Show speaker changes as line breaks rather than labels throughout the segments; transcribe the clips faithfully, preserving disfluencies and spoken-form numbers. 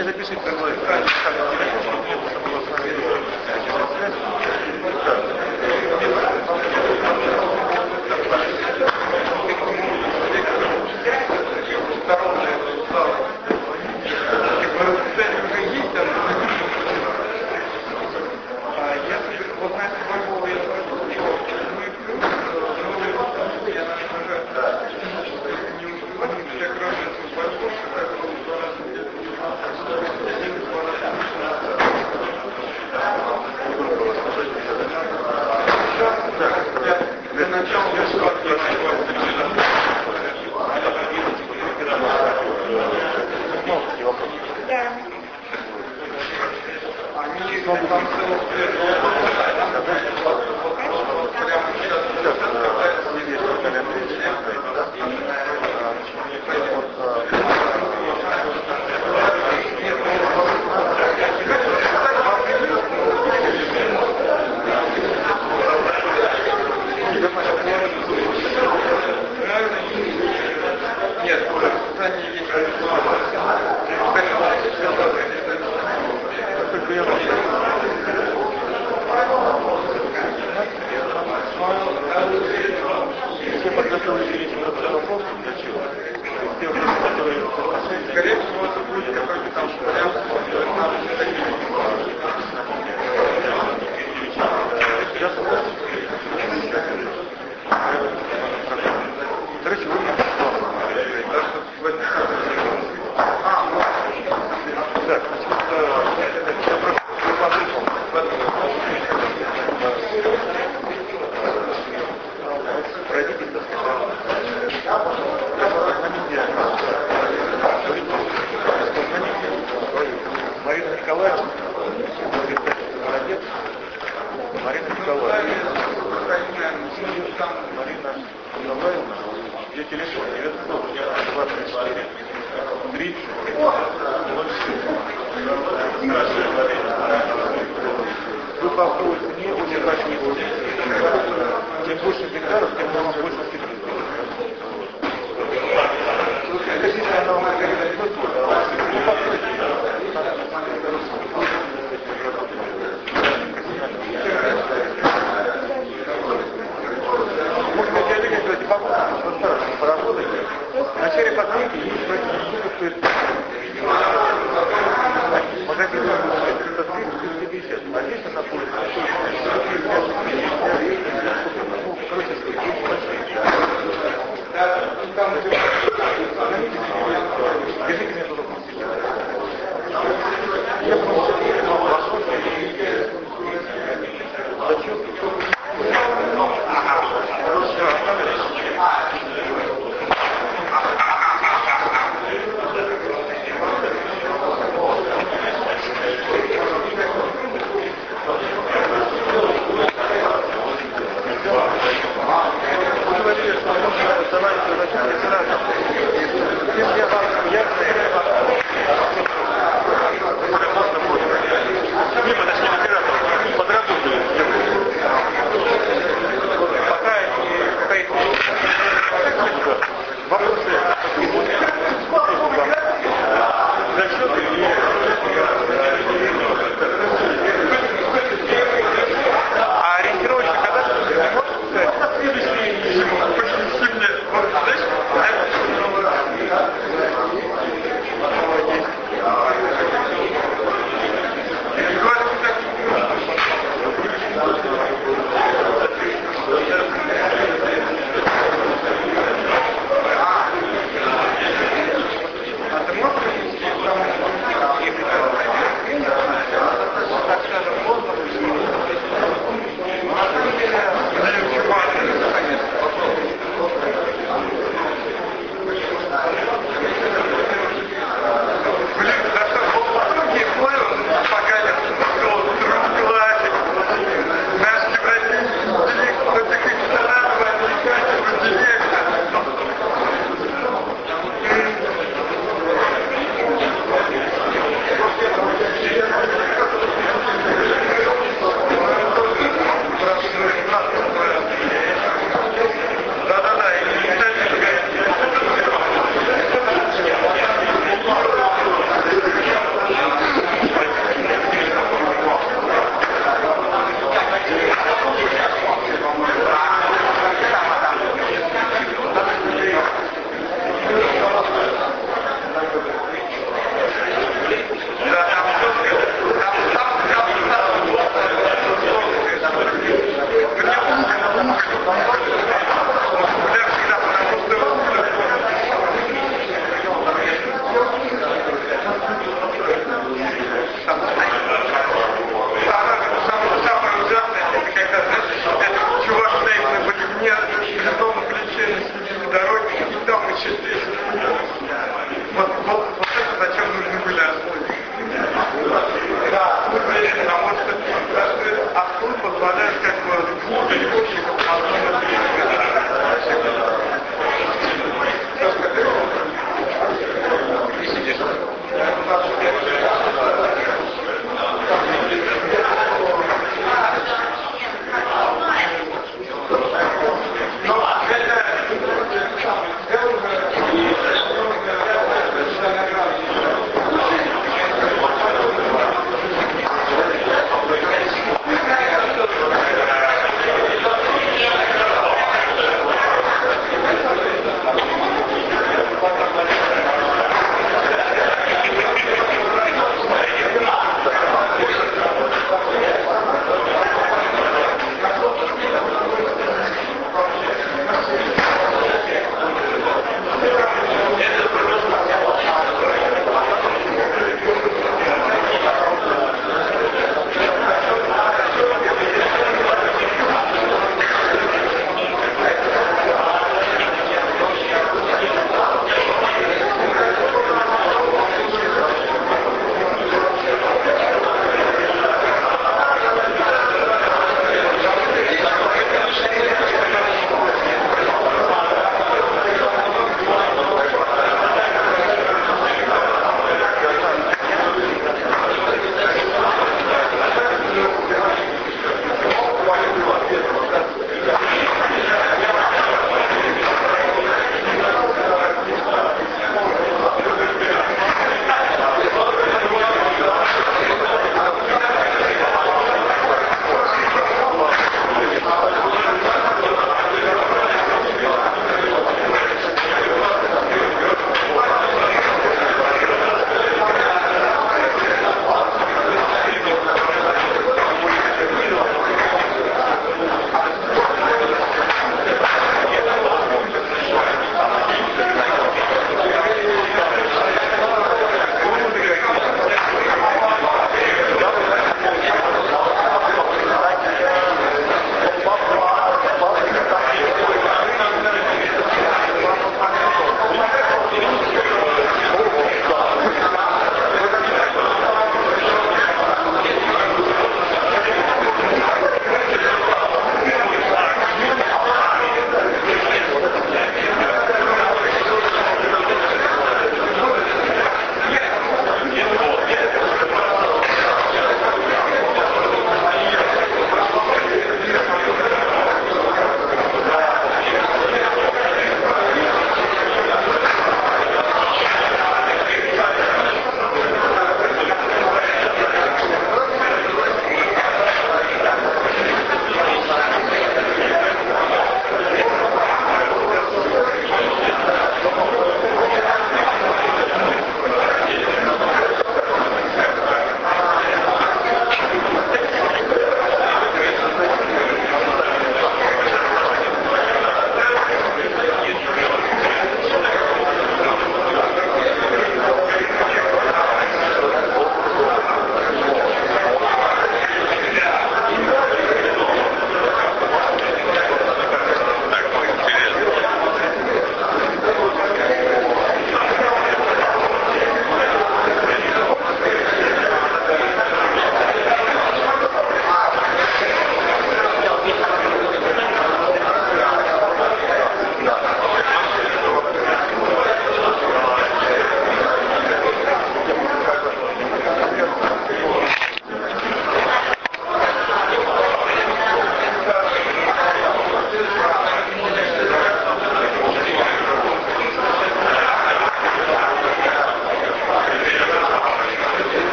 мне запишите такой контактный телефон, чтобы было с вами связь.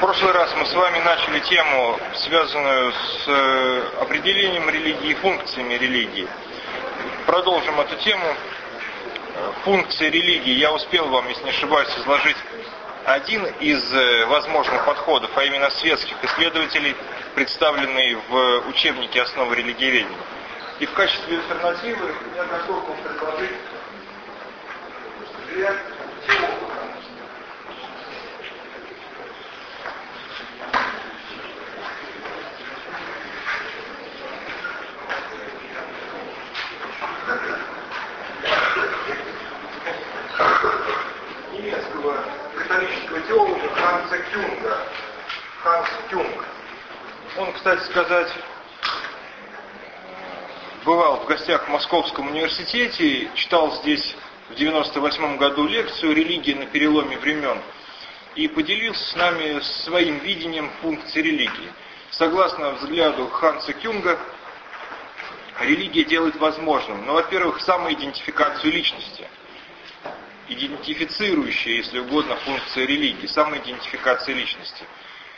прошлый раз мы с вами начали тему, связанную с определением религии и функциями религии. Продолжим эту тему. Функции религии. Я успел вам, если не ошибаюсь, изложить один из возможных подходов, а именно светских исследователей, представленный в учебнике «Основы религиоведения». И в качестве альтернативы я готов вам предложить взгляд теолога. Немецкого католического теолога Ханса Кюнга. Ханс Кюнг. Он, кстати сказать, бывал в гостях в Московском университете, читал здесь в девяносто восьмом году лекцию «Религия на переломе времен» и поделился с нами своим видением функций религии. Согласно взгляду Ханса Кюнга, религия делает возможным, ну, во-первых, самоидентификацию личности, идентифицирующая, если угодно, функция религии, самоидентификация личности.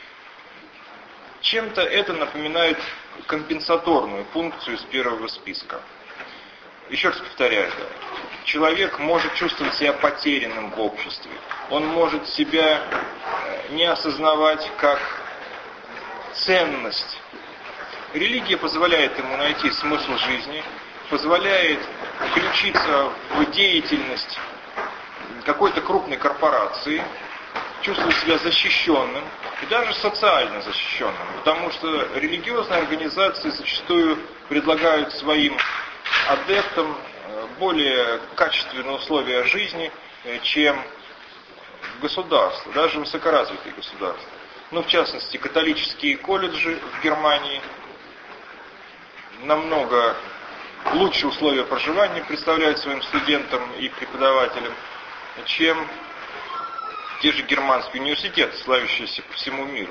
Чем-то это напоминает компенсаторную функцию из первого списка. Еще раз повторяю, человек может чувствовать себя потерянным в обществе. Он может себя не осознавать как ценность. Религия позволяет ему найти смысл жизни, позволяет включиться в деятельность какой-то крупной корпорации, чувствовать себя защищенным и даже социально защищенным, потому что религиозные организации зачастую предлагают своим адептам более качественные условия жизни, чем государства, даже высокоразвитые государства. Ну, в частности, католические колледжи в Германии намного лучшие условия проживания представляют своим студентам и преподавателям, чем те же германские университеты, славящиеся по всему миру.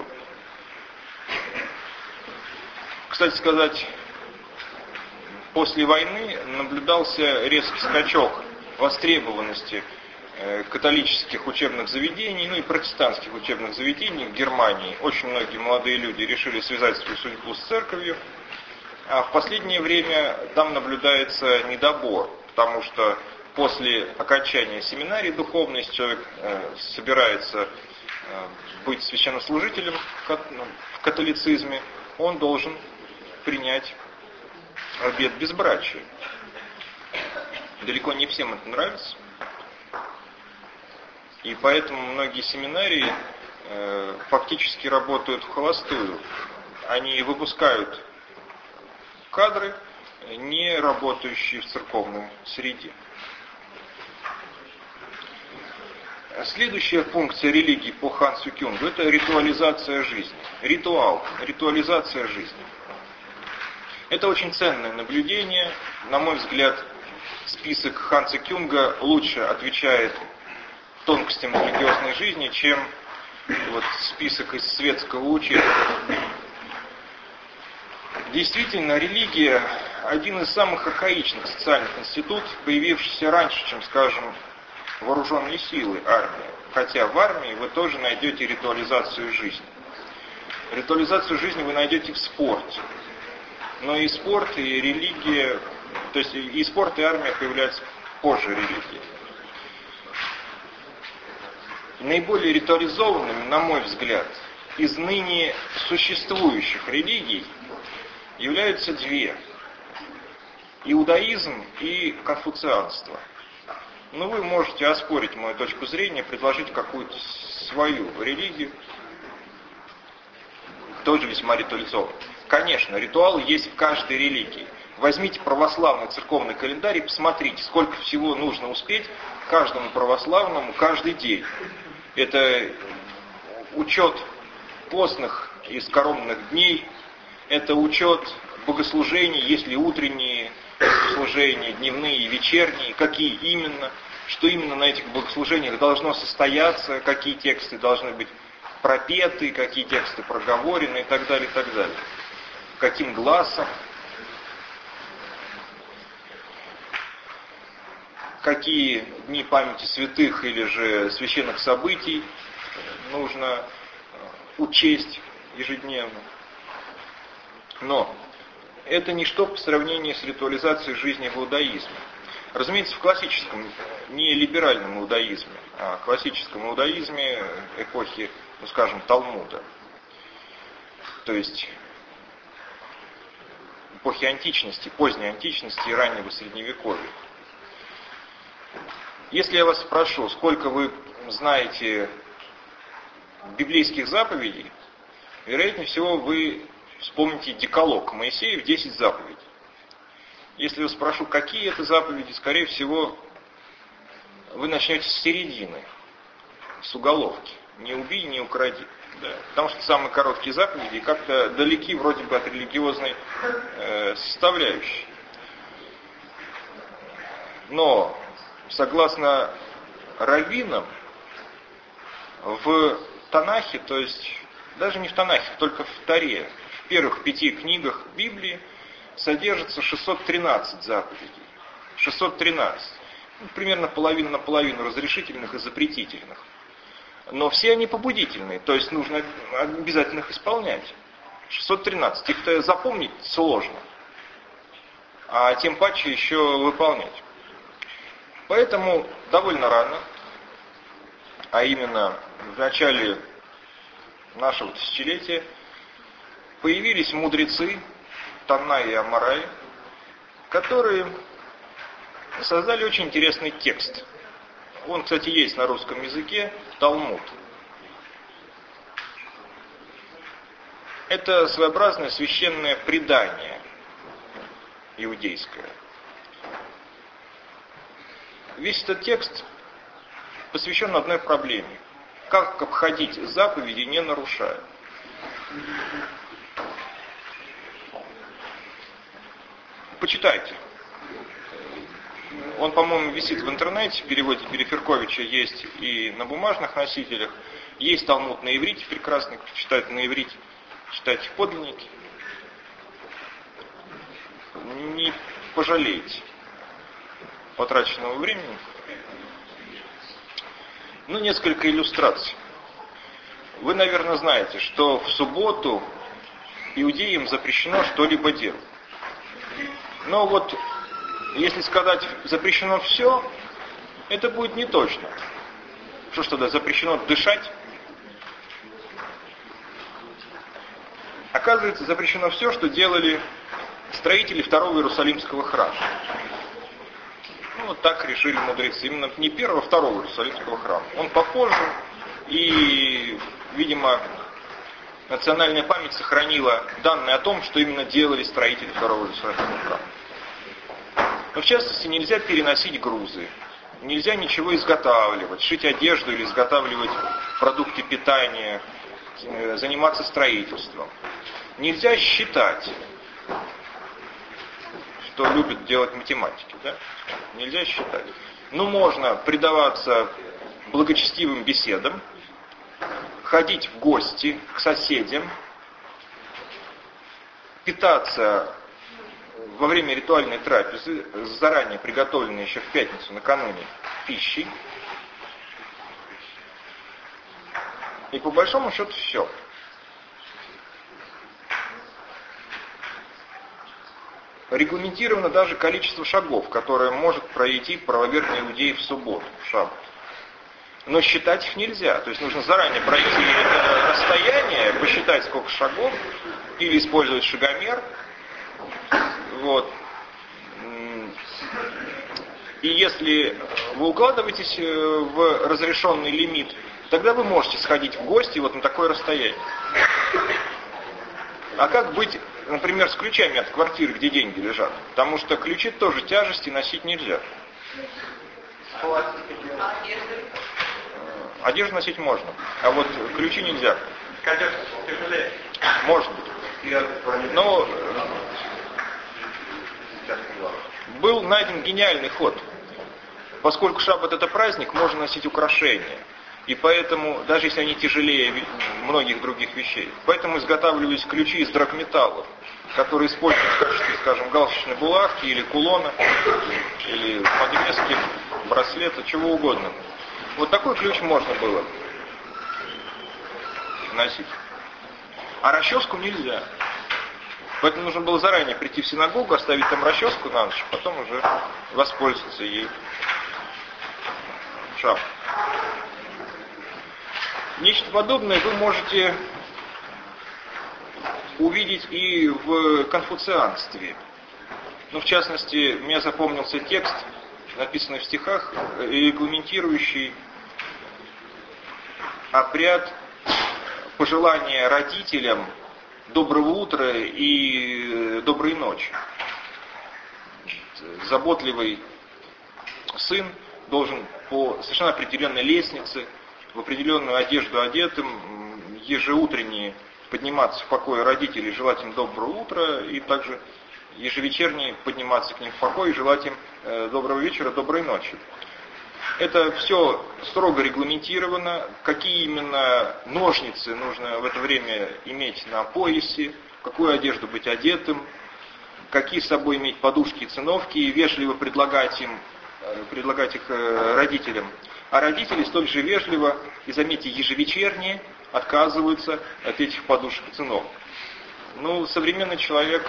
Кстати сказать, после войны наблюдался резкий скачок востребованности католических учебных заведений, ну и протестантских учебных заведений в Германии. Очень многие молодые люди решили связать свою судьбу с церковью, а в последнее время там наблюдается недобор, потому что после окончания семинарии духовной, если человек э, собирается э, быть священнослужителем в католицизме, он должен принять обет безбрачия. Далеко не всем это нравится. И поэтому многие семинарии э, фактически работают в холостую. Они выпускают кадры, не работающие в церковной среде. Следующая функция религии по Хансу Кюнгу – это ритуализация жизни. Ритуал, ритуализация жизни. Это очень ценное наблюдение. На мой взгляд, список Ханса Кюнга лучше отвечает тонкостям религиозной жизни, чем вот список из светского учения. Действительно, религия – один из самых архаичных социальных институтов, появившийся раньше, чем, скажем, вооруженные силы, армия. Хотя в армии вы тоже найдете ритуализацию жизни. Ритуализацию жизни вы найдете в спорте. Но и спорт, и религия, то есть и спорт, и армия появляются позже религии. Наиболее ритуализованными, на мой взгляд, из ныне существующих религий являются две. Иудаизм и конфуцианство. Но вы можете оспорить мою точку зрения, предложить какую-то свою религию, тоже весьма ритуализованную. Конечно, ритуалы есть в каждой религии. Возьмите православный церковный календарь и посмотрите, сколько всего нужно успеть каждому православному каждый день. Это учет постных и скоромных дней, это учет богослужений, есть ли утренние богослужения, дневные и вечерние, какие именно, что именно на этих богослужениях должно состояться, какие тексты должны быть пропеты, какие тексты проговорены и так далее, и так далее. Каким глазом, какие дни памяти святых или же священных событий нужно учесть ежедневно. Но это ничто по сравнению с ритуализацией жизни в иудаизме. Разумеется, в классическом, не либеральном иудаизме, а классическом иудаизме эпохи, ну скажем, Талмуда. То есть эпохи античности, поздней античности и раннего средневековья. Если я вас спрошу, сколько вы знаете библейских заповедей, вероятнее всего вы вспомните декалог Моисеев, десять заповедей. Если я спрошу, какие это заповеди, скорее всего, вы начнете с середины, с уголовки. Не убей, не укради. Да. Потому что самые короткие заповеди как-то далеки вроде бы от религиозной э, составляющей. Но, согласно раввинам, в Танахе, то есть даже не в Танахе, только в Торе, в первых пяти книгах Библии содержится шестьсот тринадцать заповедей. шестьсот тринадцать. Ну, примерно половина на половину разрешительных и запретительных. Но все они побудительные, то есть нужно обязательно их исполнять. шестьсот тринадцать. Их-то запомнить сложно, а тем паче еще выполнять. Поэтому довольно рано, а именно в начале нашего тысячелетия, появились мудрецы Танна и Амарай, которые создали очень интересный текст. Он, кстати, есть на русском языке, Талмуд. Это своеобразное священное предание иудейское. Весь этот текст посвящен одной проблеме. Как обходить заповеди, не нарушая. Почитайте. Он, по-моему, висит в интернете, в переводе Переферковича есть и на бумажных носителях. Есть Талмуд на иврите прекрасный, кто читает на иврите. Читайте подлинники. Не пожалеете потраченного времени. Ну, несколько иллюстраций. Вы, наверное, знаете, что в субботу иудеям запрещено что-либо делать. Но вот, если сказать запрещено все, это будет не точно. Что ж тогда, запрещено дышать? Оказывается, запрещено все, что делали строители второго Иерусалимского храма. Ну, вот так решили мудрецы. Именно не первого, а второго Иерусалимского храма. Он попозже, и, видимо, национальная память сохранила данные о том, что именно делали строители второго Иерусалимского храма. Но, в частности, нельзя переносить грузы, нельзя ничего изготавливать, шить одежду или изготавливать продукты питания, заниматься строительством. Нельзя считать, что любят делать математики, да? Нельзя считать. Ну, можно предаваться благочестивым беседам, ходить в гости к соседям, питаться во время ритуальной трапезы, заранее приготовленной еще в пятницу накануне пищей. И по большому счету все. Регламентировано даже количество шагов, которое может пройти правоверный иудей в субботу, в шаббат. Но считать их нельзя. То есть нужно заранее пройти это расстояние, посчитать сколько шагов, или использовать шагомер. Вот. И если вы укладываетесь в разрешенный лимит, тогда вы можете сходить в гости вот на такое расстояние. А как быть, например, с ключами от квартиры, где деньги лежат? Потому что ключи тоже тяжести носить нельзя. Одежду носить можно, а вот ключи нельзя. Может быть. Но был найден гениальный ход. Поскольку шаббат это праздник, можно носить украшения. И поэтому, даже если они тяжелее многих других вещей, поэтому изготавливались ключи из драгметаллов, которые используют в качестве, скажем, галстучной булавки или кулона, или подвески, браслета, чего угодно. Вот такой ключ можно было носить. А расческу нельзя. Поэтому нужно было заранее прийти в синагогу, оставить там расческу на ночь, потом уже воспользоваться ей. Шаббат. Нечто подобное вы можете увидеть и в конфуцианстве. Ну, в частности, мне запомнился текст, написанный в стихах, регламентирующий обряд пожелания родителям доброго утра и доброй ночи. Заботливый сын должен по совершенно определенной лестнице, в определенную одежду одетым, ежеутренне подниматься в покое родителей, желать им доброго утра, и также ежевечерне подниматься к ним в покой и желать им доброго вечера, доброй ночи. Это все строго регламентировано, какие именно ножницы нужно в это время иметь на поясе, в какую одежду быть одетым, какие с собой иметь подушки и циновки, и вежливо предлагать им, предлагать их родителям. А родители столь же вежливо, и заметьте, ежевечерние отказываются от этих подушек и циновок. Ну, современный человек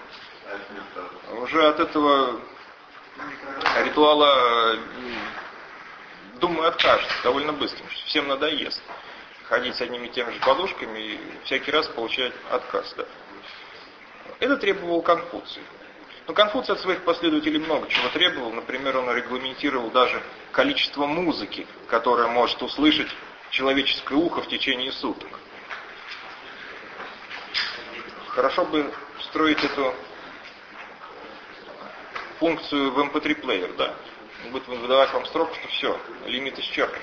уже от этого ритуала, думаю, откажется довольно быстро, потому что всем надоест ходить с одними и теми же подушками и всякий раз получать отказ. Да. Это требовал Конфуций. Но Конфуций от своих последователей много чего требовал. Например, он регламентировал даже количество музыки, которое может услышать человеческое ухо в течение суток. Хорошо бы встроить эту функцию в эм пэ три плеер, да. Он будет выдавать вам строку, что все, лимит исчерпан.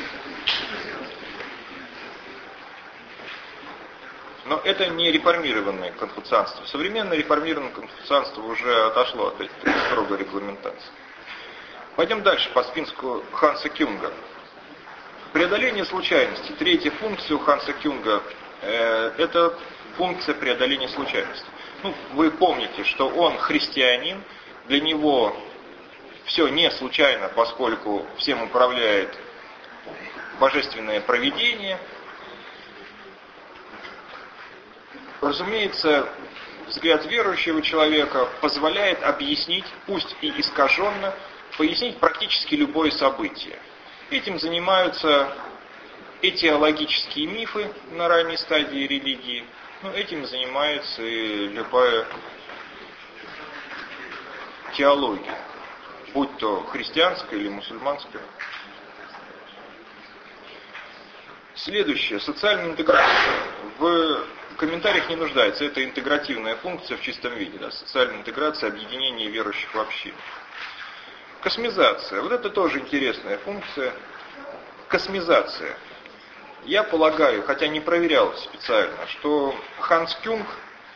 Но это не реформированное конфуцианство. Современное реформированное конфуцианство уже отошло от этой строгой регламентации. Пойдем дальше по списку Ханса Кюнга. Преодоление случайности. Третья функция у Ханса Кюнга э, – это функция преодоления случайности. Ну, вы помните, что он христианин, для него все не случайно, поскольку всем управляет божественное провидение. Разумеется, взгляд верующего человека позволяет объяснить, пусть и искаженно, пояснить практически любое событие. Этим занимаются этиологические мифы на ранней стадии религии, но этим занимается и любая теология, будь то христианская или мусульманская. Следующее. Социальная интеграция. В комментариях не нуждается. Это интегративная функция в чистом виде. Да? Социальная интеграция, объединение верующих в общину. Космизация. Вот это тоже интересная функция. Космизация. Я полагаю, хотя не проверял специально, что Ханс Кюнг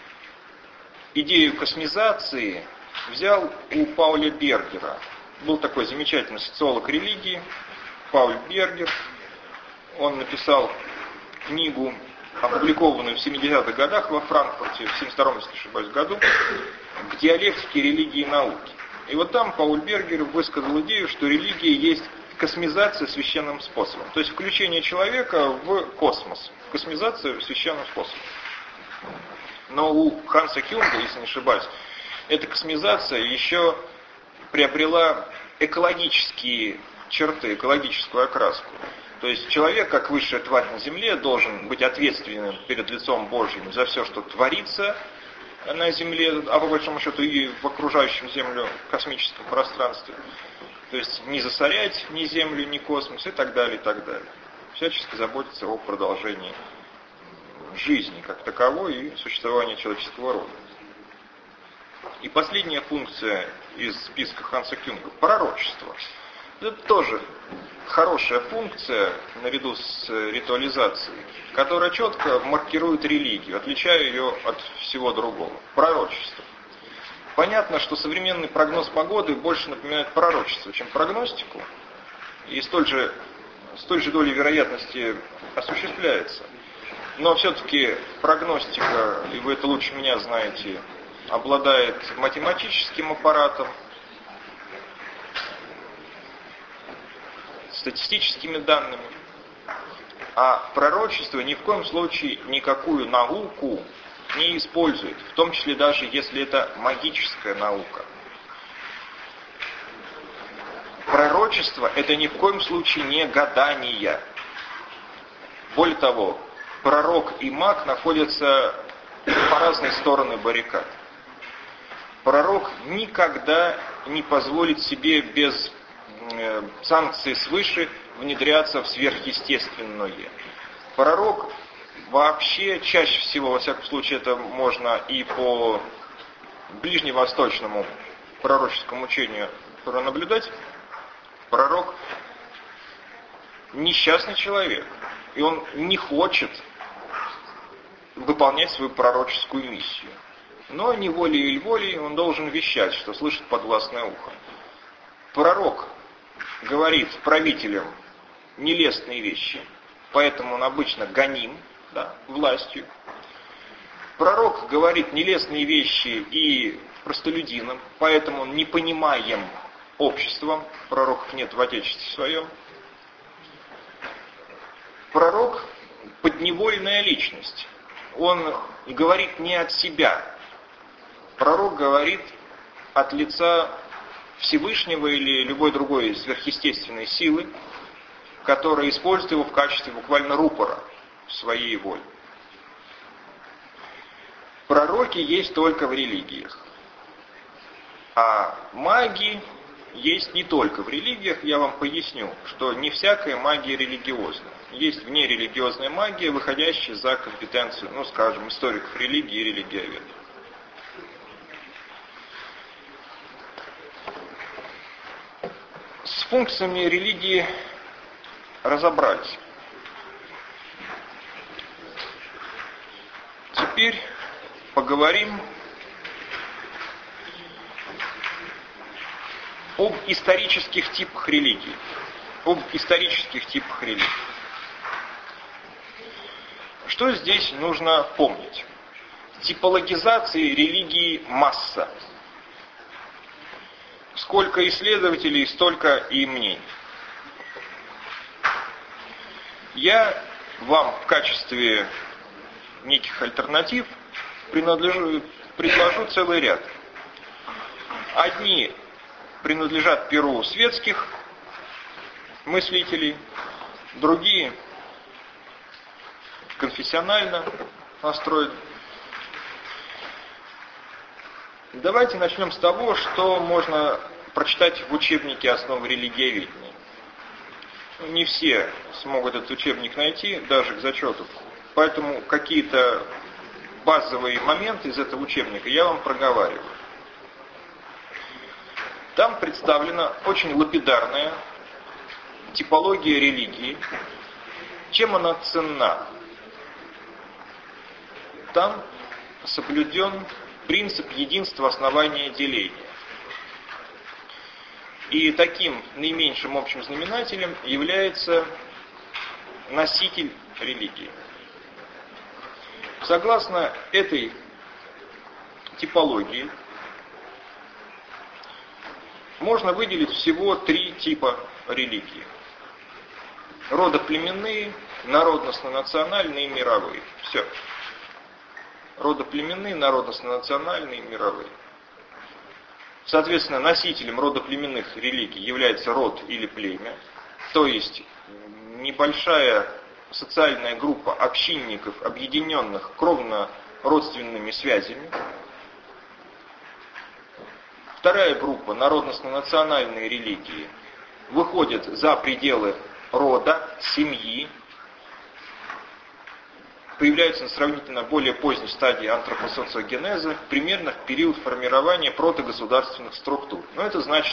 идею космизации взял у Пауля Бергера. Был такой замечательный социолог религии, Пауль Бергер. Он написал книгу, опубликованную в семидесятых годах во Франкфурте, в семьдесят втором, если не ошибаюсь, году, «К диалектике религии и науки». И вот там Пауль Бергер высказал идею, что религия есть космизация священным способом. То есть включение человека в космос. Космизация священным способом. Но у Ханса Кюнга, если не ошибаюсь, эта космизация еще приобрела экологические черты, экологическую окраску. То есть человек, как высшая тварь на Земле, должен быть ответственным перед лицом Божьим за все, что творится на Земле, а по большому счету и в окружающем Землю космическом пространстве. То есть не засорять ни Землю, ни космос и так далее, и так далее. Всячески заботиться о продолжении жизни как таковой и существования человеческого рода. И последняя функция из списка Ханса Кюнга – пророчество. Это тоже хорошая функция, наряду с ритуализацией, которая четко маркирует религию, отличая ее от всего другого. Пророчество. Понятно, что современный прогноз погоды больше напоминает пророчество, чем прогностику, и столь же, столь же долей вероятности осуществляется. Но все-таки прогностика, и вы это лучше меня знаете, обладает математическим аппаратом, статистическими данными. А пророчество ни в коем случае никакую науку не использует, в том числе даже если это магическая наука. Пророчество – это ни в коем случае не гадание. Более того, пророк и маг находятся по разные стороны баррикад. Пророк никогда не позволит себе без э, санкций свыше внедряться в сверхъестественное. Пророк вообще чаще всего, во всяком случае, это можно и по ближневосточному пророческому учению пронаблюдать, пророк несчастный человек, и он не хочет выполнять свою пророческую миссию. Но не волей или волей он должен вещать, что слышит подвластное ухо. Пророк говорит правителям нелестные вещи, поэтому он обычно гоним, да, властью. Пророк говорит нелестные вещи и простолюдинам, поэтому он непонимаем обществом, пророков нет в Отечестве своем. Пророк – подневольная личность. Он говорит не от себя. Пророк говорит от лица Всевышнего или любой другой сверхъестественной силы, которая использует его в качестве буквально рупора своей воли. Пророки есть только в религиях. А маги есть не только в религиях. Я вам поясню, что не всякая магия религиозна. Есть внерелигиозная магия, выходящая за компетенцию, ну, скажем, историков религии и религиоведов. С функциями религии разобрались. Теперь поговорим об исторических типах религии. Об исторических типах религии. Что здесь нужно помнить? Типологизации религии масса. Сколько исследователей, столько и мнений. Я вам в качестве неких альтернатив принадлежу, предложу целый ряд. Одни принадлежат перу светских мыслителей, другие конфессионально настроены. Давайте начнем с того, что можно прочитать в учебнике «Основы религиоведения». Не все смогут этот учебник найти, даже к зачету. Поэтому какие-то базовые моменты из этого учебника я вам проговариваю. Там представлена очень лапидарная типология религии. Чем она ценна? Там соблюден принцип единства основания деления. И таким наименьшим общим знаменателем является носитель религии. Согласно этой типологии, можно выделить всего три типа религии. Родоплеменные, народностно-национальные и мировые. Все. Родоплеменные, народностно-национальные и мировые. Соответственно, носителем родоплеменных религий является род или племя, то есть небольшая социальная группа общинников, объединенных кровно-родственными связями. Вторая группа, народностно-национальные религии, выходит за пределы рода, семьи, появляются на сравнительно более поздней стадии антропосоциогенеза, примерно в период формирования протогосударственных структур. Но это значит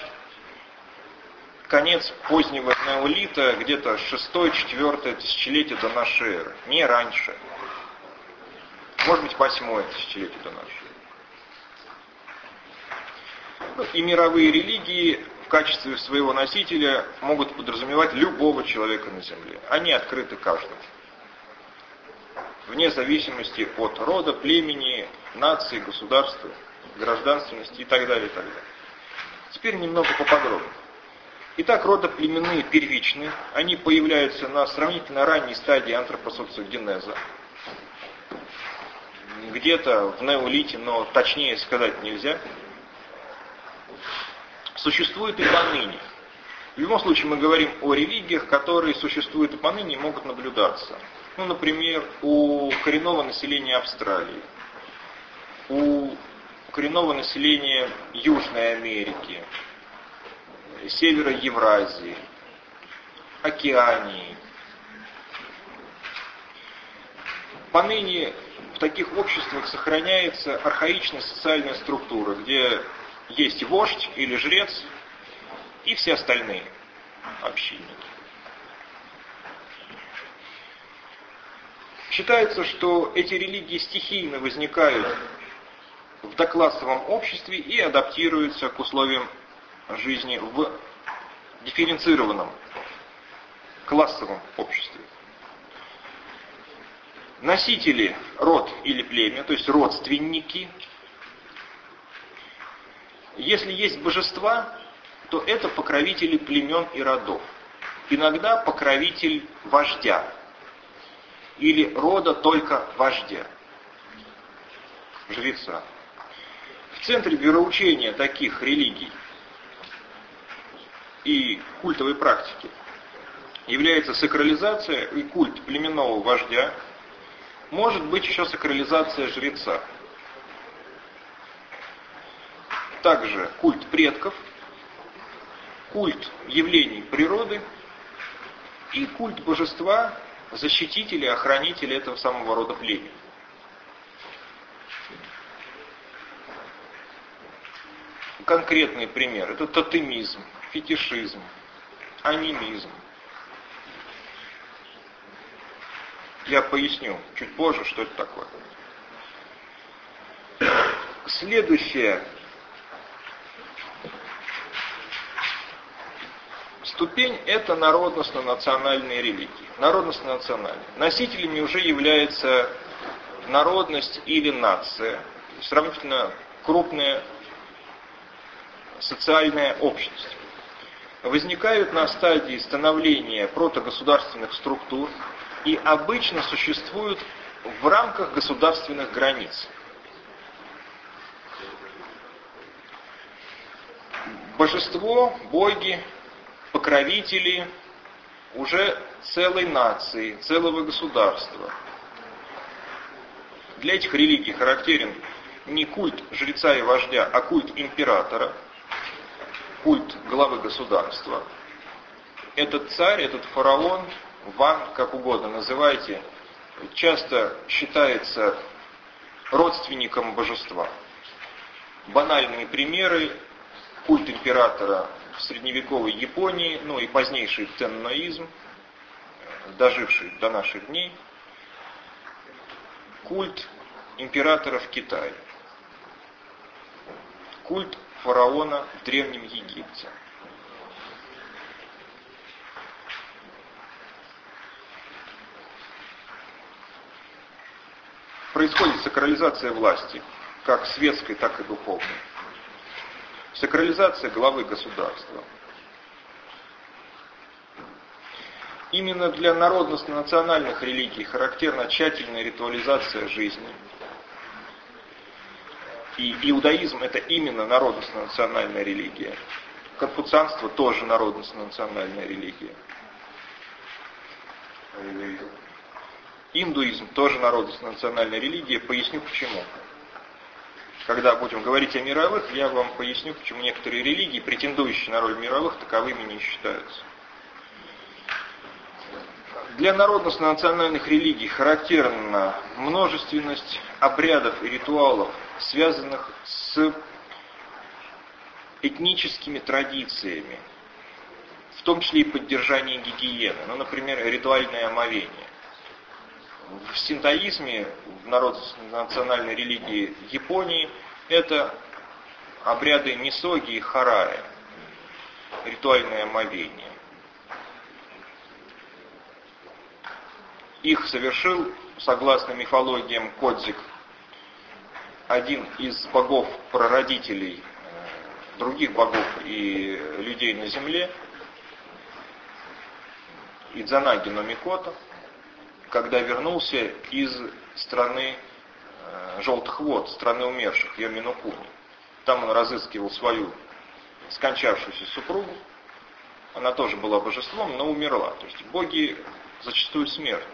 конец позднего неолита, где-то шестое-четвертое тысячелетие до нашей эры, не раньше. Может быть, восьмое тысячелетие до нашей эры. И мировые религии в качестве своего носителя могут подразумевать любого человека на Земле. Они открыты каждому. Вне зависимости от рода, племени, нации, государства, гражданственности и так далее, и так далее. Теперь немного поподробнее. Итак, родоплеменные первичны, они появляются на сравнительно ранней стадии антропосоциогенеза. Где-то в неолите, но точнее сказать нельзя. Существует и поныне. В любом случае мы говорим о религиях, которые существуют и поныне и могут наблюдаться. Ну, например, у коренного населения Австралии, у коренного населения Южной Америки, севера Евразии, Океании. Поныне в таких обществах сохраняется архаичная социальная структура, где есть вождь или жрец и все остальные общинники. Считается, что эти религии стихийно возникают в доклассовом обществе и адаптируются к условиям жизни в дифференцированном классовом обществе. Носители род или племя, то есть родственники, если есть божества, то это покровители племен и родов. Иногда покровитель вождя или рода только вождя, жреца. В центре вероучения таких религий и культовой практики является сакрализация и культ племенного вождя, может быть еще сакрализация жреца. Также культ предков, культ явлений природы и культ божества, защитителя, охранителя этого самого рода племени. Конкретный пример – это тотемизм, фетишизм, анимизм. Я поясню чуть позже, что это такое. Следующая ступень – это народностно-национальные религии. Народностно-национальные. Носителями уже является народность или нация, сравнительно крупная социальная общность. Возникают на стадии становления протогосударственных структур и обычно существуют в рамках государственных границ. Божество, боги, покровители уже целой нации, целого государства. Для этих религий характерен не культ жреца и вождя, а культ императора, культ главы государства. Этот царь, этот фараон, ван, как угодно называйте, часто считается родственником божества. Банальные примеры: культ императора в средневековой Японии, ну и позднейший тенноизм, доживший до наших дней, культ императора в Китае, культ фараона в Древнем Египте. Происходит сакрализация власти, как светской, так и духовной. Сакрализация главы государства. Именно для народностно-национальных религий характерна тщательная ритуализация жизни. И иудаизм – это именно народностно-национальная религия. Конфуцианство тоже народностно-национальная религия. Индуизм тоже народностно-национальная религия. Поясню почему. Когда будем говорить о мировых, я вам поясню, почему некоторые религии, претендующие на роль мировых, таковыми не считаются. Для народностно-национальных религий характерна множественность обрядов и ритуалов, связанных с этническими традициями, в том числе и поддержание гигиены. Ну, например, ритуальное омовение. В синтоизме, в народно-национальной религии Японии, это обряды мисоги и хараи, ритуальное омовение. Их совершил, согласно мифологиям Кодзик, один из богов-прародителей других богов и людей на земле, Идзанаги но Микото, когда вернулся из страны э, желтых вод, страны умерших, Йоми-но-Куни. Там он разыскивал свою скончавшуюся супругу. Она тоже была божеством, но умерла. То есть боги зачастую смертны.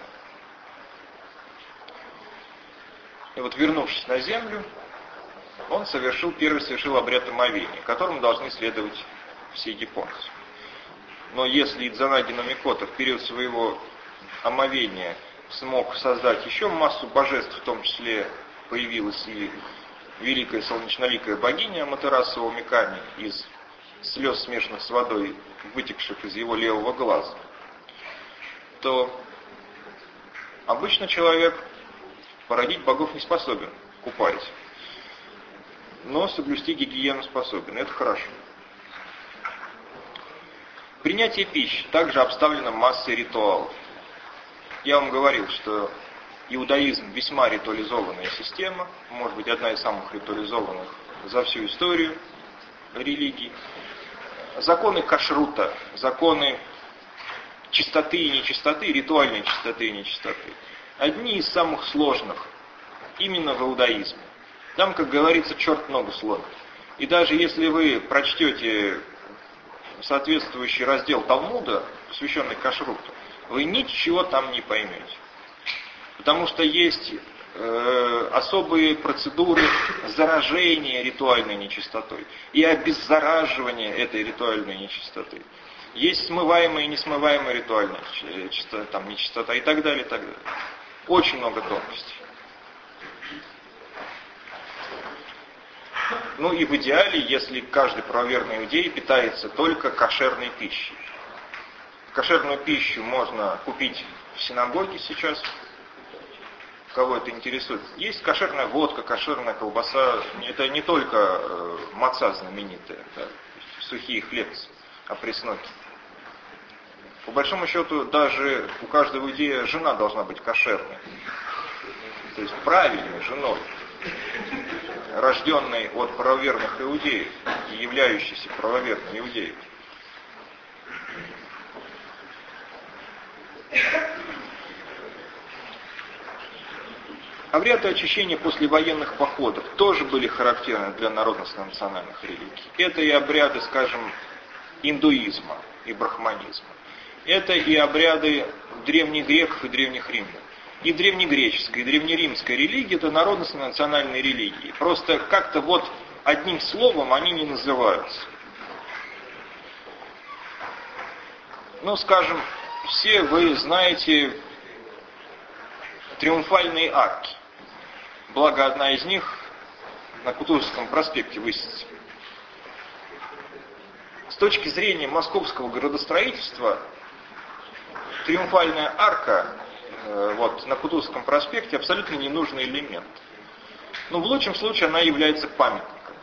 И вот вернувшись на землю, он совершил, первый совершил обряд омовения, которому должны следовать все японцы. Но если Идзанаги но Микото в период своего омовения смог создать еще массу божеств, в том числе появилась и великая солнечноликая богиня Аматерасу Омиками из слез, смешанных с водой, вытекших из его левого глаза, то обычно человек породить богов не способен, купаясь. Но соблюсти гигиену способен. Это хорошо. Принятие пищи также обставлено массой ритуалов. Я вам говорил, что иудаизм весьма ритуализованная система, может быть, одна из самых ритуализованных за всю историю религий. Законы кашрута, законы чистоты и нечистоты, ритуальной чистоты и нечистоты, одни из самых сложных именно в иудаизме. Там, как говорится, черт ногу сломит. И даже если вы прочтете соответствующий раздел Талмуда, посвященный кашруту, вы ничего там не поймете. Потому что есть э, особые процедуры заражения ритуальной нечистотой и обеззараживания этой ритуальной нечистоты. Есть смываемая и несмываемая ритуальная чистота, там, нечистота и так далее, и так далее. Очень много тонкостей. Ну и в идеале, если каждый правоверный иудей питается только кошерной пищей. Кошерную пищу можно купить в синагоге сейчас, кого это интересует. Есть кошерная водка, кошерная колбаса. Это не только э, маца знаменитая, да, сухие хлебцы, опресноки. По большому счету, даже у каждого иудея жена должна быть кошерной. То есть правильной женой, рожденной от правоверных иудеев и являющейся правоверной иудеев. Обряды очищения после военных походов тоже были характерны для народностно-национальных религий. Это и обряды, скажем, индуизма и брахманизма. Это и обряды древних греков и древних римлян. И древнегреческая, и древнеримская религия – это народностно-национальные религии. Просто как-то вот одним словом они не называются. Ну, скажем, все вы знаете триумфальные арки. Благо, одна из них на Кутузовском проспекте высится. С точки зрения московского градостроительства, триумфальная арка э, вот, на Кутузовском проспекте абсолютно ненужный элемент. Но в лучшем случае она является памятником.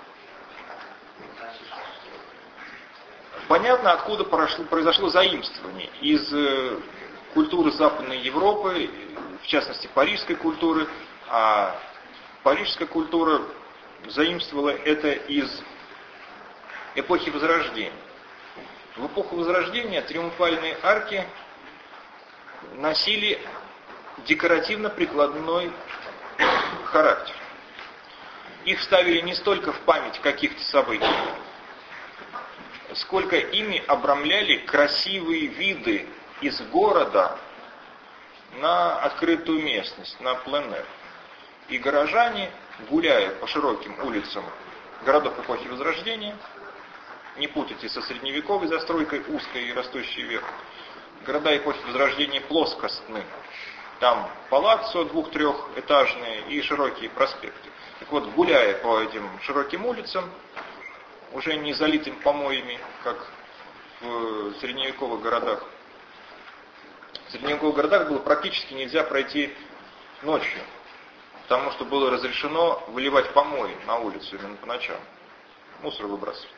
Понятно, откуда произошло, произошло заимствование. Из э, культуры Западной Европы, в частности парижской культуры, а парижская культура заимствовала это из эпохи Возрождения. В эпоху Возрождения триумфальные арки носили декоративно-прикладной характер. Их ставили не столько в память каких-то событий, сколько ими обрамляли красивые виды из города на открытую местность, на пленэр. И горожане, гуляя по широким улицам городов эпохи Возрождения, не путайте со средневековой застройкой, узкой и растущей вверх, города эпохи Возрождения плоскостны. Там палаццо двух-трехэтажные и широкие проспекты. Так вот, гуляя по этим широким улицам, уже не залитым помоями, как в средневековых городах, в средневековых городах было практически нельзя пройти ночью, потому что было разрешено выливать помои на улицу именно по ночам. Мусор выбрасывать.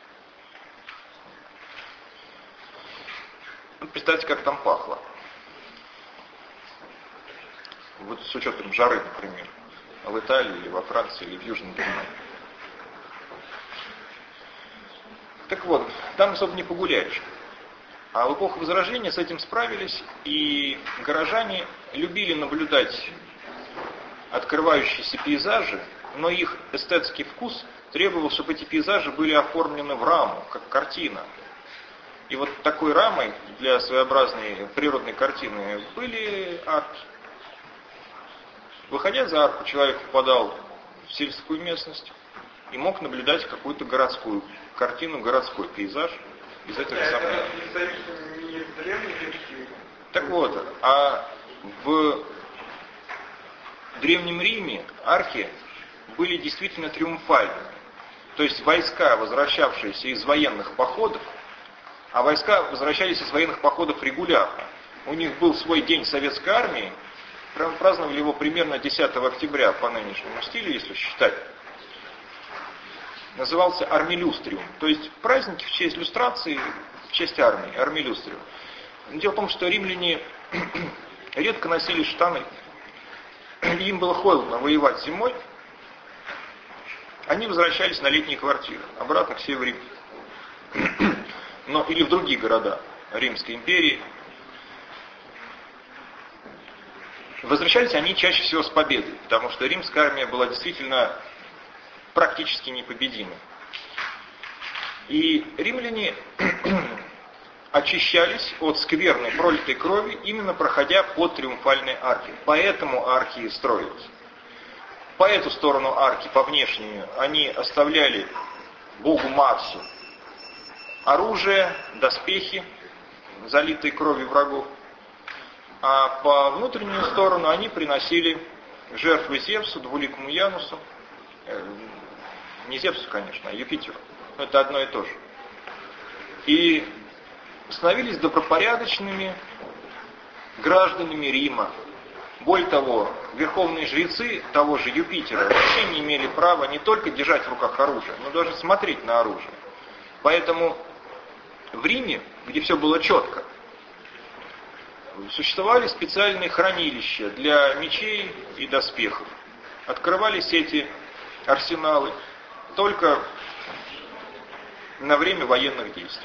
Вот представьте, как там пахло. Вот с учетом жары, например, в Италии, или во Франции, или в Южной Германии. Так вот, там особо не погуляешь. А в эпоху Возрождения с этим справились, и горожане любили наблюдать открывающиеся пейзажи, но их эстетский вкус требовал, чтобы эти пейзажи были оформлены в раму, как картина. И вот такой рамой для своеобразной природной картины были арки. Выходя за арку, человек попадал в сельскую местность и мог наблюдать какую-то городскую картину, городской пейзаж из этих самых. Так вот, а в Древнем Риме арки были действительно триумфальными. То есть войска, возвращавшиеся из военных походов, а войска возвращались из военных походов регулярно. У них был свой день советской армии, праздновали его примерно десятого октября по нынешнему стилю, если считать. Назывался Армилюстриум, то есть праздники в честь люстрации, в честь армии, Армилюстриум. Дело в том, что римляне редко носили штаны, им было холодно воевать зимой, они возвращались на летние квартиры, обратно к себе в Рим. Но, или в другие города Римской империи. Возвращались они чаще всего с победой, потому что римская армия была действительно практически непобедимой. И римляне очищались от скверной пролитой крови, именно проходя по триумфальной арке. Поэтому арки и строились. По эту сторону арки, по внешнюю, они оставляли богу Марсу оружие, доспехи, залитые кровью врагов. А по внутреннюю сторону они приносили жертвы Зевсу, двуликому Янусу. Не Зевсу, конечно, а Юпитеру. Но это одно и то же. И становились добропорядочными гражданами Рима. Более того, верховные жрецы того же Юпитера вообще не имели права не только держать в руках оружие, но даже смотреть на оружие. Поэтому в Риме, где все было четко, существовали специальные хранилища для мечей и доспехов. Открывались эти арсеналы только на время военных действий.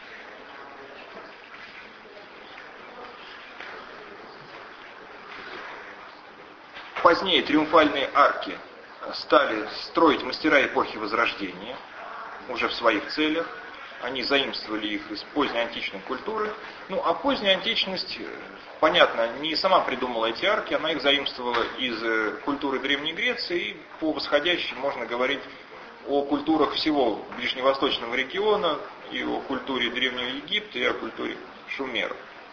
Позднее триумфальные арки стали строить мастера эпохи Возрождения, уже в своих целях. Они заимствовали их из поздней античной культуры. Ну, а поздняя античность, понятно, не сама придумала эти арки, она их заимствовала из культуры Древней Греции, и по восходящей можно говорить о культурах всего ближневосточного региона, и о культуре Древнего Египта, и о культуре шумеров.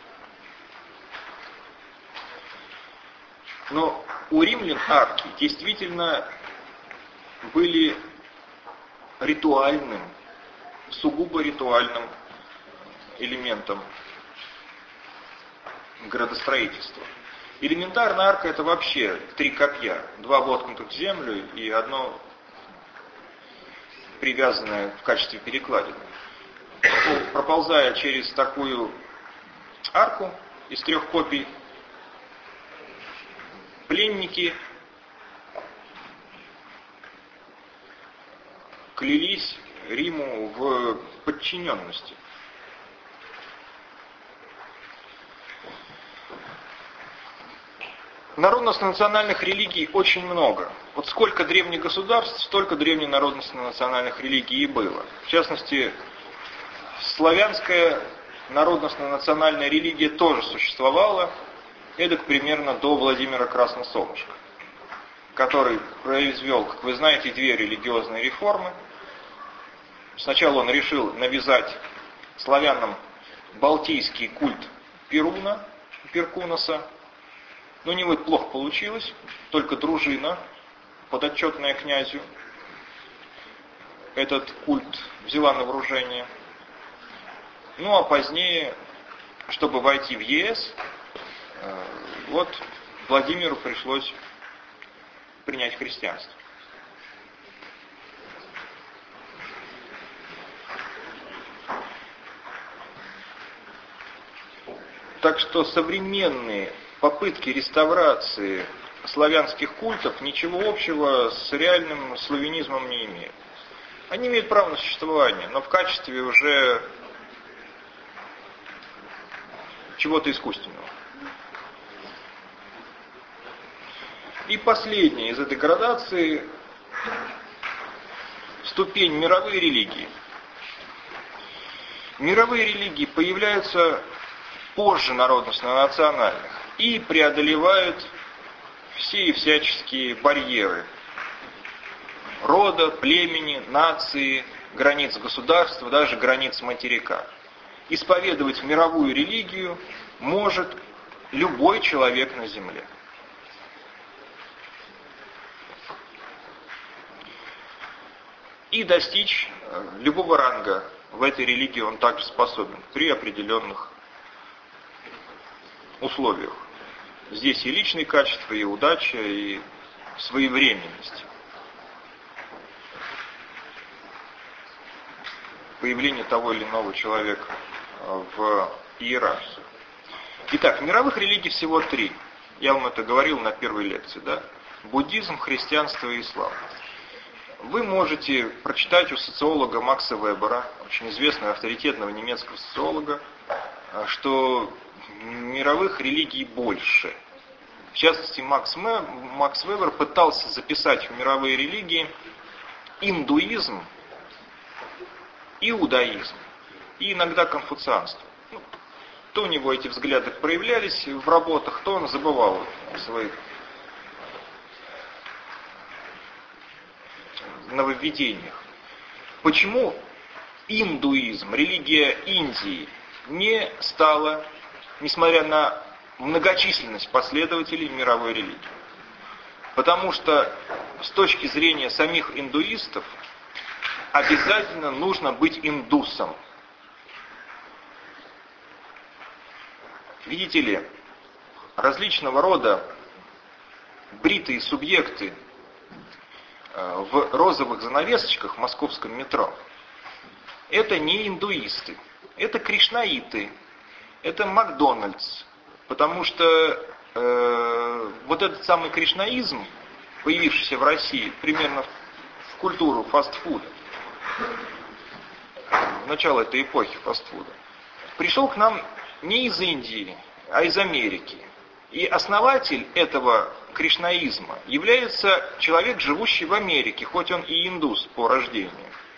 Но у римлян арки действительно были ритуальным, сугубо ритуальным элементом градостроительства. Элементарная арка — это вообще три копья, два воткнутых в землю и одно привязанное в качестве перекладины. Проползая через такую арку из трех копий, пленники клялись Риму в подчиненности. Народностно-национальных религий очень много. Вот сколько древних государств, столько древних народностно-национальных религий и было. В частности, славянская народностно-национальная религия тоже существовала, эдак примерно до Владимира Красносолнышка, который произвел, как вы знаете, две религиозные реформы. Сначала он решил навязать славянам балтийский культ Перуна, Перкуноса. Но у него это плохо получилось, только дружина, подотчетная князю, этот культ взяла на вооружение. Ну а позднее, чтобы войти в ЕС, вот Владимиру пришлось принять христианство. Так что современные попытки реставрации славянских культов ничего общего с реальным славянизмом не имеют. Они имеют право на существование, но в качестве уже чего-то искусственного. И последняя из этой градации ступень мировые религии. Мировые религии появляются позже народностно-национальных и преодолевают все и всяческие барьеры рода, племени, нации, границ государства, даже границ материка. Исповедовать мировую религию может любой человек на земле. И достичь любого ранга в этой религии он также способен при определенных условиях. Здесь и личные качества, и удача, и своевременность. Появление того или иного человека в иерархии. Итак, мировых религий всего три. Я вам это говорил на первой лекции, да? Буддизм, христианство и ислам. Вы можете прочитать у социолога Макса Вебера, очень известного авторитетного немецкого социолога, что мировых религий больше. В частности, Макс, Ме, Макс Вебер пытался записать в мировые религии индуизм, иудаизм и иногда конфуцианство. Ну, то у него эти взгляды проявлялись в работах, то он забывал о своих нововведениях. Почему индуизм, религия Индии, не стала, несмотря на многочисленность последователей мировой религии? Потому что с точки зрения самих индуистов обязательно нужно быть индусом. Видите ли, различного рода бритые субъекты в розовых занавесочках в московском метро — это не индуисты, это кришнаиты, это Макдональдс, потому что э, вот этот самый кришнаизм, появившийся в России примерно в культуру фастфуда, в начало этой эпохи фастфуда, пришел к нам не из Индии, а из Америки. И основатель этого кришнаизма является человек, живущий в Америке, хоть он и индус по рождению.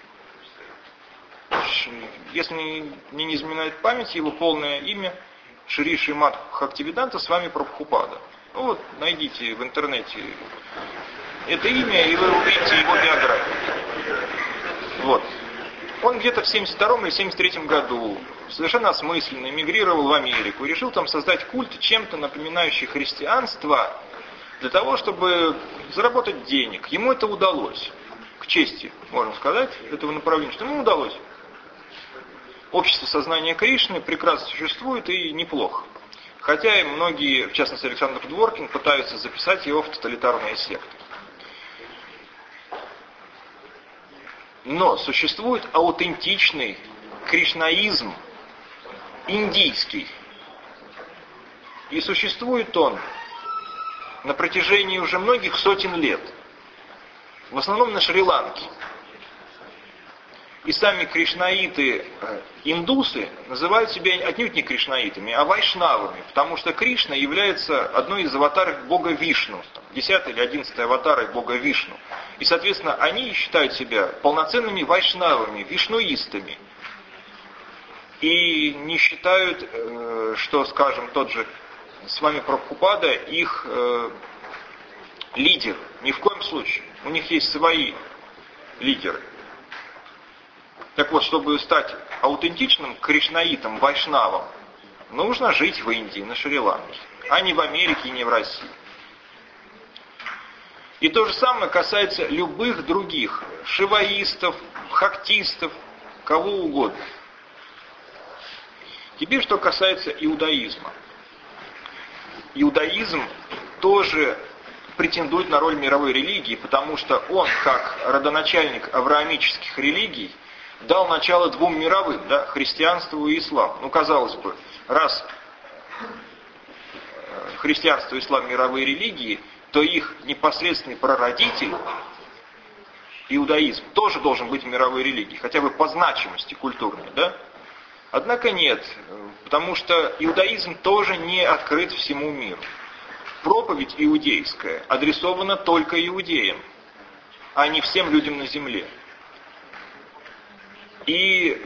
Если мне не изменяет память, его полное имя Шри Шримад Бхактивиданта Свами Прабхупада. Ну вот, найдите в интернете это имя, и вы увидите его биографию. Вот. Он где-то в семьдесят втором или семьдесят третьем году совершенно осмысленно эмигрировал в Америку и решил там создать культ, чем-то напоминающий христианство, для того, чтобы заработать денег. Ему это удалось. К чести, можно сказать, этого направления, что ему удалось. Общество сознания Кришны прекрасно существует и неплохо. Хотя и многие, в частности Александр Дворкин, пытаются записать его в тоталитарные секты. Но существует аутентичный кришнаизм, индийский. И существует он на протяжении уже многих сотен лет. В основном на Шри-Ланке. И сами кришнаиты, индусы, называют себя отнюдь не кришнаитами, а вайшнавами, потому что Кришна является одной из аватаров бога Вишну, десятой или одиннадцатой аватарой бога Вишну. И, соответственно, они считают себя полноценными вайшнавами, вишнуистами. И не считают, что, скажем, тот же с вами Прабхупада их лидер. Ни в коем случае. У них есть свои лидеры. Так вот, чтобы стать аутентичным кришнаитом, вайшнавом, нужно жить в Индии, на Шри-Ланке, а не в Америке и не в России. И то же самое касается любых других шиваистов, бхактистов, кого угодно. Теперь, что касается иудаизма. Иудаизм тоже претендует на роль мировой религии, потому что он, как родоначальник авраамических религий, дал начало двум мировым, да, христианству и исламу. Ну, казалось бы, раз христианство и ислам мировые религии, то их непосредственный прародитель, иудаизм, тоже должен быть мировой религией, хотя бы по значимости культурной, да? Однако нет, потому что иудаизм тоже не открыт всему миру. Проповедь иудейская адресована только иудеям, а не всем людям на земле. И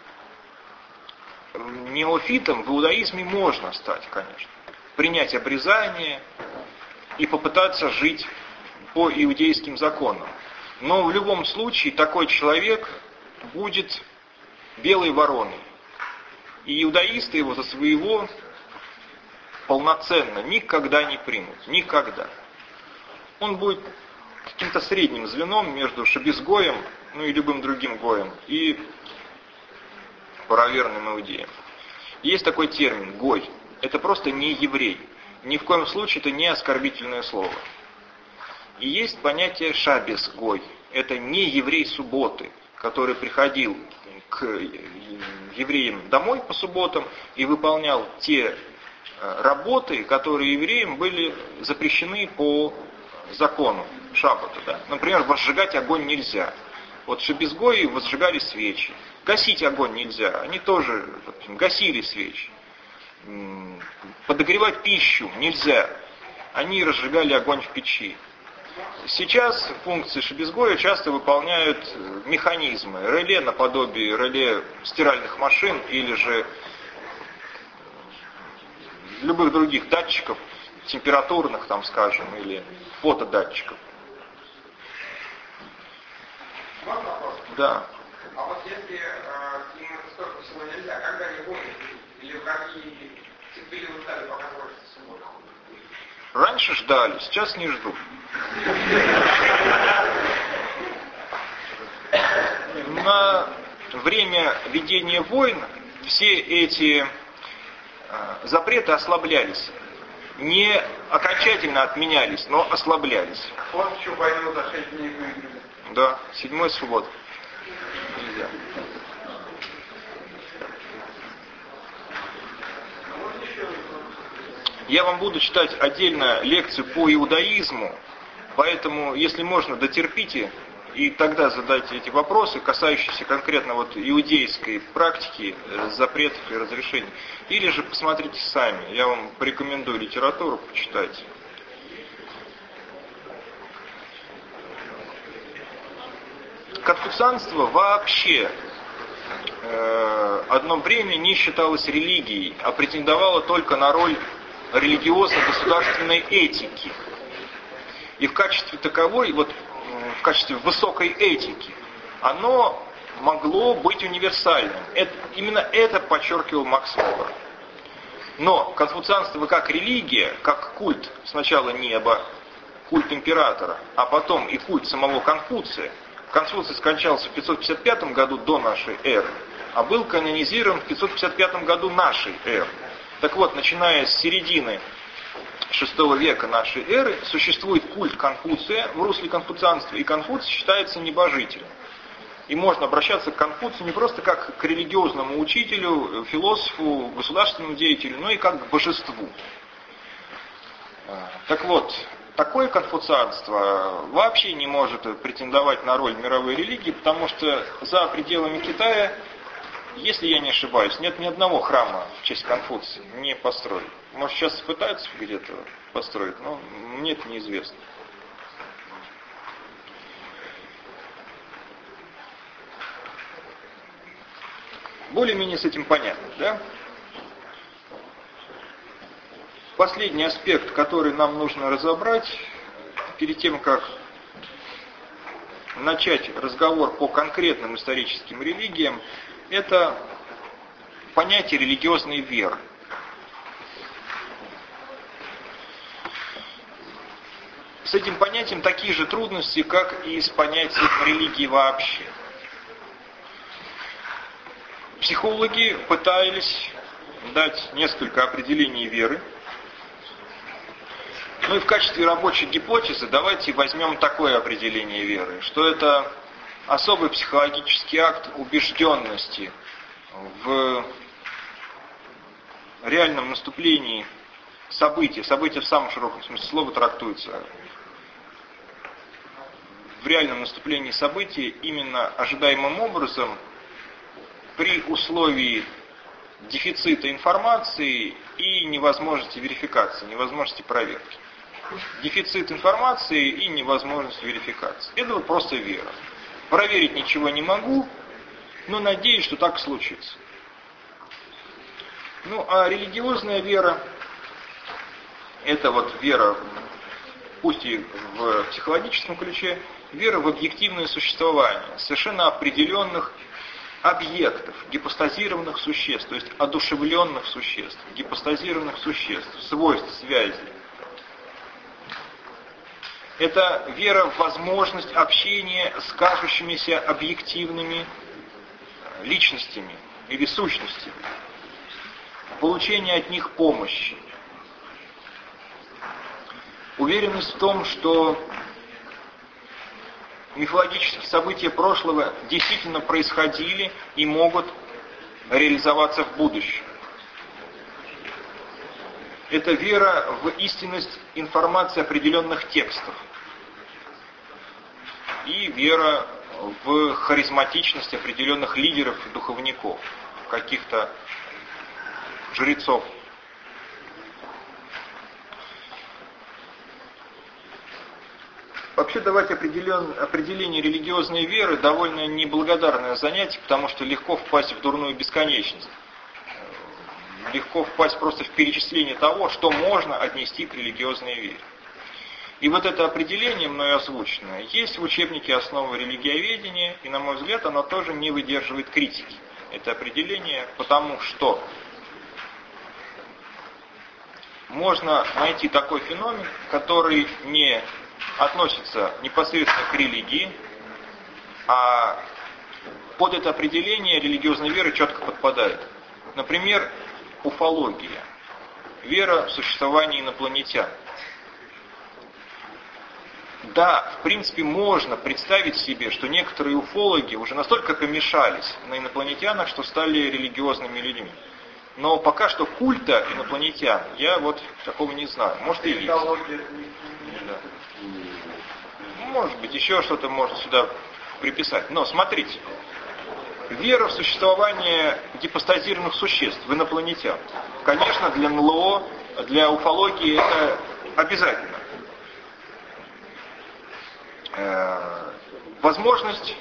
неофитом в иудаизме можно стать, конечно. Принять обрезание и попытаться жить по иудейским законам. Но в любом случае такой человек будет белой вороной. И иудаисты его за своего полноценно никогда не примут. Никогда. Он будет каким-то средним звеном между шабизгоем, ну и любым другим гоем, и правоверным иудеем. Есть такой термин «гой». Это просто не еврей. Ни в коем случае это не оскорбительное слово. И есть понятие шабес-гой. Это не еврей субботы, который приходил к евреям домой по субботам и выполнял те работы, которые евреям были запрещены по закону шаббата. Да? Например, возжигать огонь нельзя. Вот шабезгои возжигали свечи. Гасить огонь нельзя. Они тоже гасили свечи. Подогревать пищу нельзя. Они разжигали огонь в печи. Сейчас функции шабезгоя часто выполняют механизмы. Реле наподобие реле стиральных машин или же любых других датчиков, температурных, там, скажем, или фотодатчиков.
Можно вопрос?
Да.
А вот если э, им столько всего нельзя, когда они гонят? Или в какие цепили вы ждали, пока кончится суббота?
Раньше ждали, сейчас не ждут. На время ведения войн все эти э, запреты ослаблялись. Не окончательно отменялись, но ослаблялись.
Вот еще войну за шесть дней выиграли.
Да, седьмой суббот. Нельзя. Я вам буду читать отдельно лекцию по иудаизму, поэтому, если можно, дотерпите, и тогда задайте эти вопросы, касающиеся конкретно вот иудейской практики, запретов и разрешений. Или же посмотрите сами, я вам порекомендую литературу почитать. Конфуцианство вообще э, одно время не считалось религией, а претендовало только на роль религиозно-государственной этики. И в качестве таковой, вот в качестве высокой этики, оно могло быть универсальным. Это, именно это подчеркивал Макс Вебер. Но конфуцианство как религия, как культ сначала неба, культ императора, а потом и культ самого Конфуция. Конфуций скончался в пятьсот пятьдесят пятом году до нашей эры, а был канонизирован в пятьсот пятьдесят пятом году нашей эры. Так вот, начиная с середины шестого века нашей эры, существует культ Конфуция в русле конфуцианства, и Конфуций считается небожителем. И можно обращаться к Конфуцию не просто как к религиозному учителю, философу, государственному деятелю, но и как к божеству. Так вот, такое конфуцианство вообще не может претендовать на роль мировой религии, потому что за пределами Китая, если я не ошибаюсь, нет ни одного храма в честь Конфуция не построили. Может, сейчас пытаются где-то построить, но мне это неизвестно. Более-менее с этим понятно, да? Последний аспект, который нам нужно разобрать, перед тем, как начать разговор по конкретным историческим религиям, это понятие религиозной веры. С этим понятием такие же трудности, как и с понятием религии вообще. Психологи пытались дать несколько определений веры. Ну и в качестве рабочей гипотезы давайте возьмем такое определение веры, что это особый психологический акт убежденности в реальном наступлении событий. События в самом широком смысле слова трактуются. В реальном наступлении событий именно ожидаемым образом при условии дефицита информации и невозможности верификации, невозможности проверки. Дефицит информации и невозможность верификации. Это вот просто вера. Проверить ничего не могу, но надеюсь, что так случится. Ну, а религиозная вера, это вот вера, пусть и в психологическом ключе, вера в объективное существование совершенно определенных объектов, гипостазированных существ, то есть одушевленных существ, гипостазированных существ, свойств, связей. Это вера в возможность общения с кажущимися объективными личностями или сущностями, получение от них помощи. Уверенность в том, что мифологические события прошлого действительно происходили и могут реализоваться в будущем. Это вера в истинность информации определенных текстов и вера в харизматичность определенных лидеров и духовников, каких-то жрецов. Вообще давать определен, определение религиозной веры довольно неблагодарное занятие, потому что легко впасть в дурную бесконечность. Легко впасть просто в перечисление того, что можно отнести к религиозной вере. И вот это определение, мною озвученное, есть в учебнике «Основы религиоведения», и, на мой взгляд, оно тоже не выдерживает критики. Это определение, потому что можно найти такой феномен, который не относится непосредственно к религии, а под это определение религиозной веры четко подпадает. Например, уфология, вера в существование инопланетян. Да, в принципе, можно представить себе, что некоторые уфологи уже настолько помешались на инопланетянах, что стали религиозными людьми. Но пока что культа инопланетян я вот такого не знаю. Может и есть. Да. Может быть, еще что-то можно сюда приписать. Но смотрите. Вера в существование гипостазированных существ, в инопланетян. Конечно, для эн эл о, для уфологии это обязательно. Возможность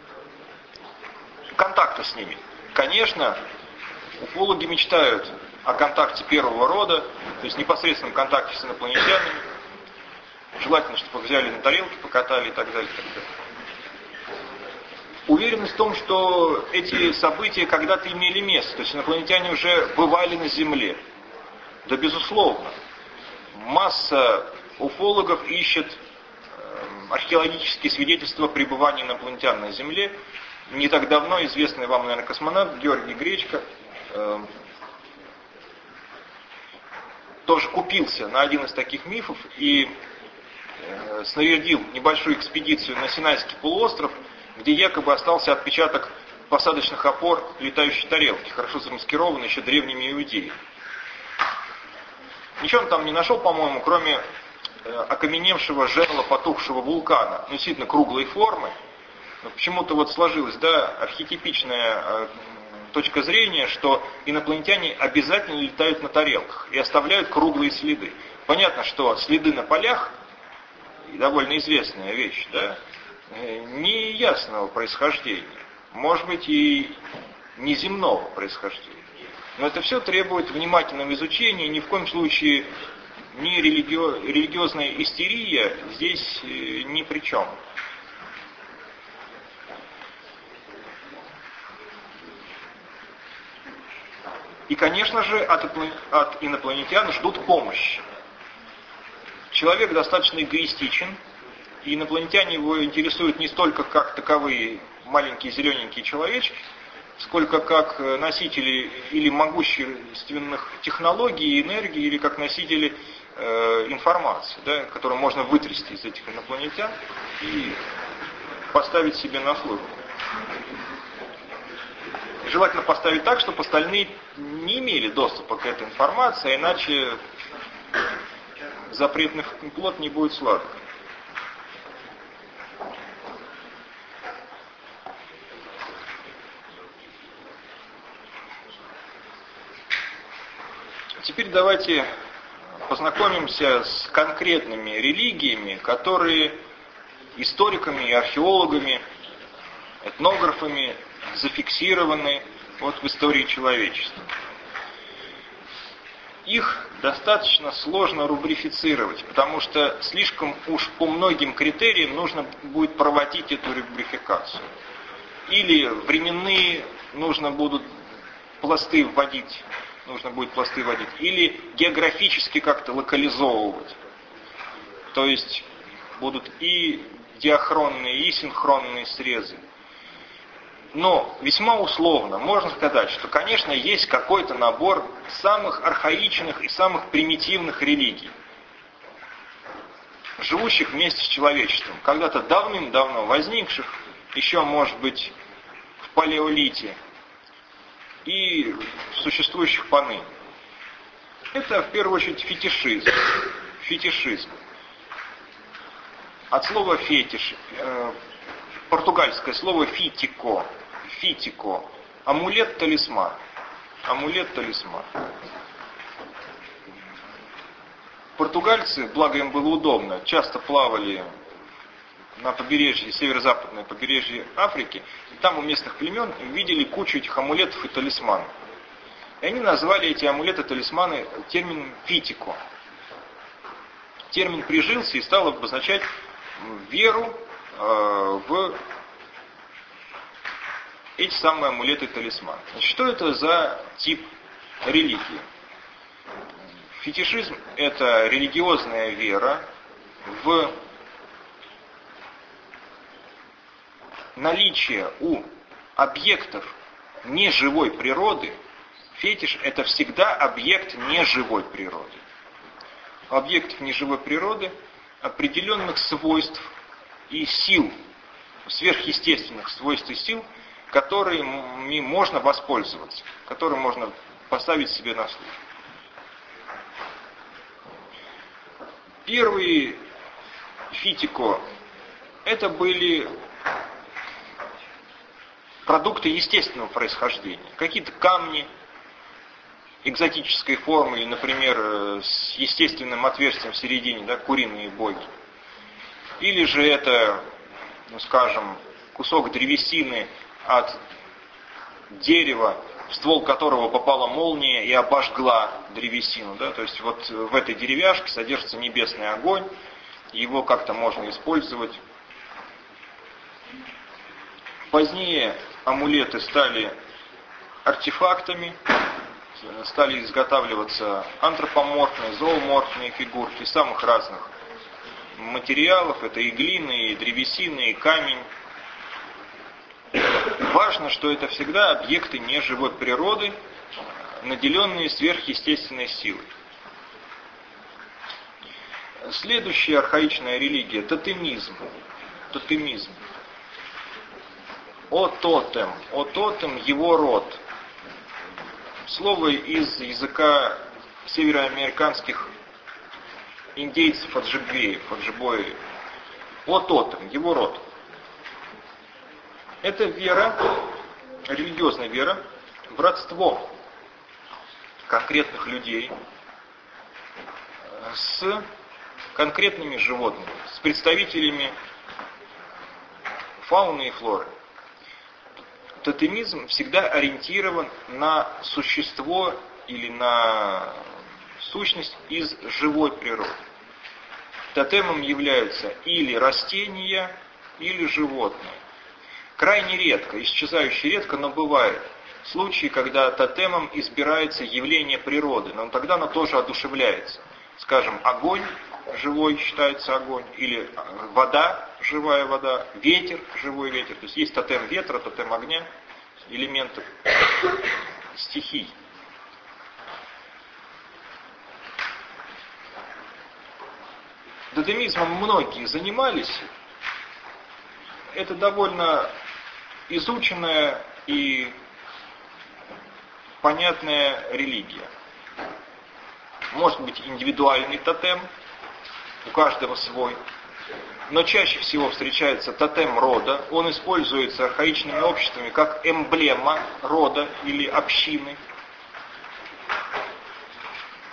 контакта с ними. Конечно, уфологи мечтают о контакте первого рода, то есть непосредственном контакте с инопланетянами. Желательно, чтобы их взяли на тарелке, покатали и так далее. И так далее. Уверенность в том, что эти события когда-то имели место, то есть инопланетяне уже бывали на Земле. Да, безусловно. Масса уфологов ищет археологические свидетельства пребывания инопланетян на Земле. Не так давно известный вам, наверное, космонавт Георгий Гречко э, тоже купился на один из таких мифов и э, снарядил небольшую экспедицию на Синайский полуостров, где якобы остался отпечаток посадочных опор летающей тарелки, хорошо замаскированный еще древними иудеями. Ничего он там не нашел, по-моему, кроме окаменевшего жерла потухшего вулкана, ну, действительно круглой формы. Но почему-то вот сложилась, да, архетипичная э, точка зрения, что инопланетяне обязательно летают на тарелках и оставляют круглые следы. Понятно, что следы на полях, довольно известная вещь, да, неясного происхождения, может быть и неземного происхождения. Но это все требует внимательного изучения, ни в коем случае ни религио... религиозная истерия здесь ни при чем. И, конечно же, от, от инопланетян ждут помощи. Человек достаточно эгоистичен, и инопланетяне его интересуют не столько как таковые маленькие зелененькие человечки, сколько как носители или могущественных технологий и энергии, или как носители э, информации, да, которую можно вытрясти из этих инопланетян и поставить себе на службу. Желательно поставить так, чтобы остальные не имели доступа к этой информации, иначе запретный плод не будет сладок. Теперь давайте познакомимся с конкретными религиями, которые историками и археологами, этнографами зафиксированы вот в истории человечества. Их достаточно сложно рубрифицировать, потому что слишком уж по многим критериям нужно будет проводить эту рубрификацию. Или временные нужно будут пласты вводить, нужно будет пласты вводить, или географически как-то локализовывать. То есть будут и диахронные, и синхронные срезы. Но весьма условно можно сказать, что, конечно, есть какой-то набор самых архаичных и самых примитивных религий, живущих вместе с человечеством, когда-то давным-давно возникших, еще, может быть, в палеолите, и существующих поныне. Это, в первую очередь, фетишизм. Фетишизм. От слова фетиш, э, португальское слово фитико. Фитико. Амулет-талисман. Амулет-талисман. Португальцы, благо им было удобно, часто плавали на побережье, северо-западное побережье Африки, и там у местных племен видели кучу этих амулетов и талисманов. И они назвали эти амулеты-талисманы термином фитико. Термин прижился и стал обозначать веру э, в эти самые амулеты и талисманы. Значит, что это за тип религии? Фетишизм – это религиозная вера в наличие у объектов неживой природы. Фетиш – это всегда объект неживой природы. У объектов неживой природы определенных свойств и сил, сверхъестественных свойств и сил, которыми можно воспользоваться, которые можно поставить себе на службу. Первые фитико – это были продукты естественного происхождения. Какие-то камни экзотической формы, или, например, с естественным отверстием в середине, да, куриные боги. Или же это, ну, скажем, кусок древесины от дерева, в ствол которого попала молния и обожгла древесину. Да? То есть вот в этой деревяшке содержится небесный огонь, его как-то можно использовать. Позднее амулеты стали артефактами, стали изготавливаться антропоморфные, зооморфные фигурки самых разных материалов. Это и глина, и древесина, и камень. Важно, что это всегда объекты неживой природы, наделенные сверхъестественной силой. Следующая архаичная религия – тотемизм. Тотемизм. О тотем. О тотем – его род. Слово из языка североамериканских индейцев аджибеев, аджибоев. О тотем – его род. Это вера, религиозная вера в родство конкретных людей с конкретными животными, с представителями фауны и флоры. Тотемизм всегда ориентирован на существо или на сущность из живой природы. Тотемом являются или растения, или животные. Крайне редко, исчезающе редко, но бывают случаи, когда тотемом избирается явление природы, но тогда оно тоже одушевляется. Скажем, огонь живой считается огонь, или вода, живая вода, ветер, живой ветер. То есть есть тотем ветра, тотем огня, элементов стихий. Тотемизмом многие занимались. Это довольно изученная и понятная религия. Может быть индивидуальный тотем, у каждого свой, но чаще всего встречается тотем рода. Он используется архаичными обществами как эмблема рода или общины.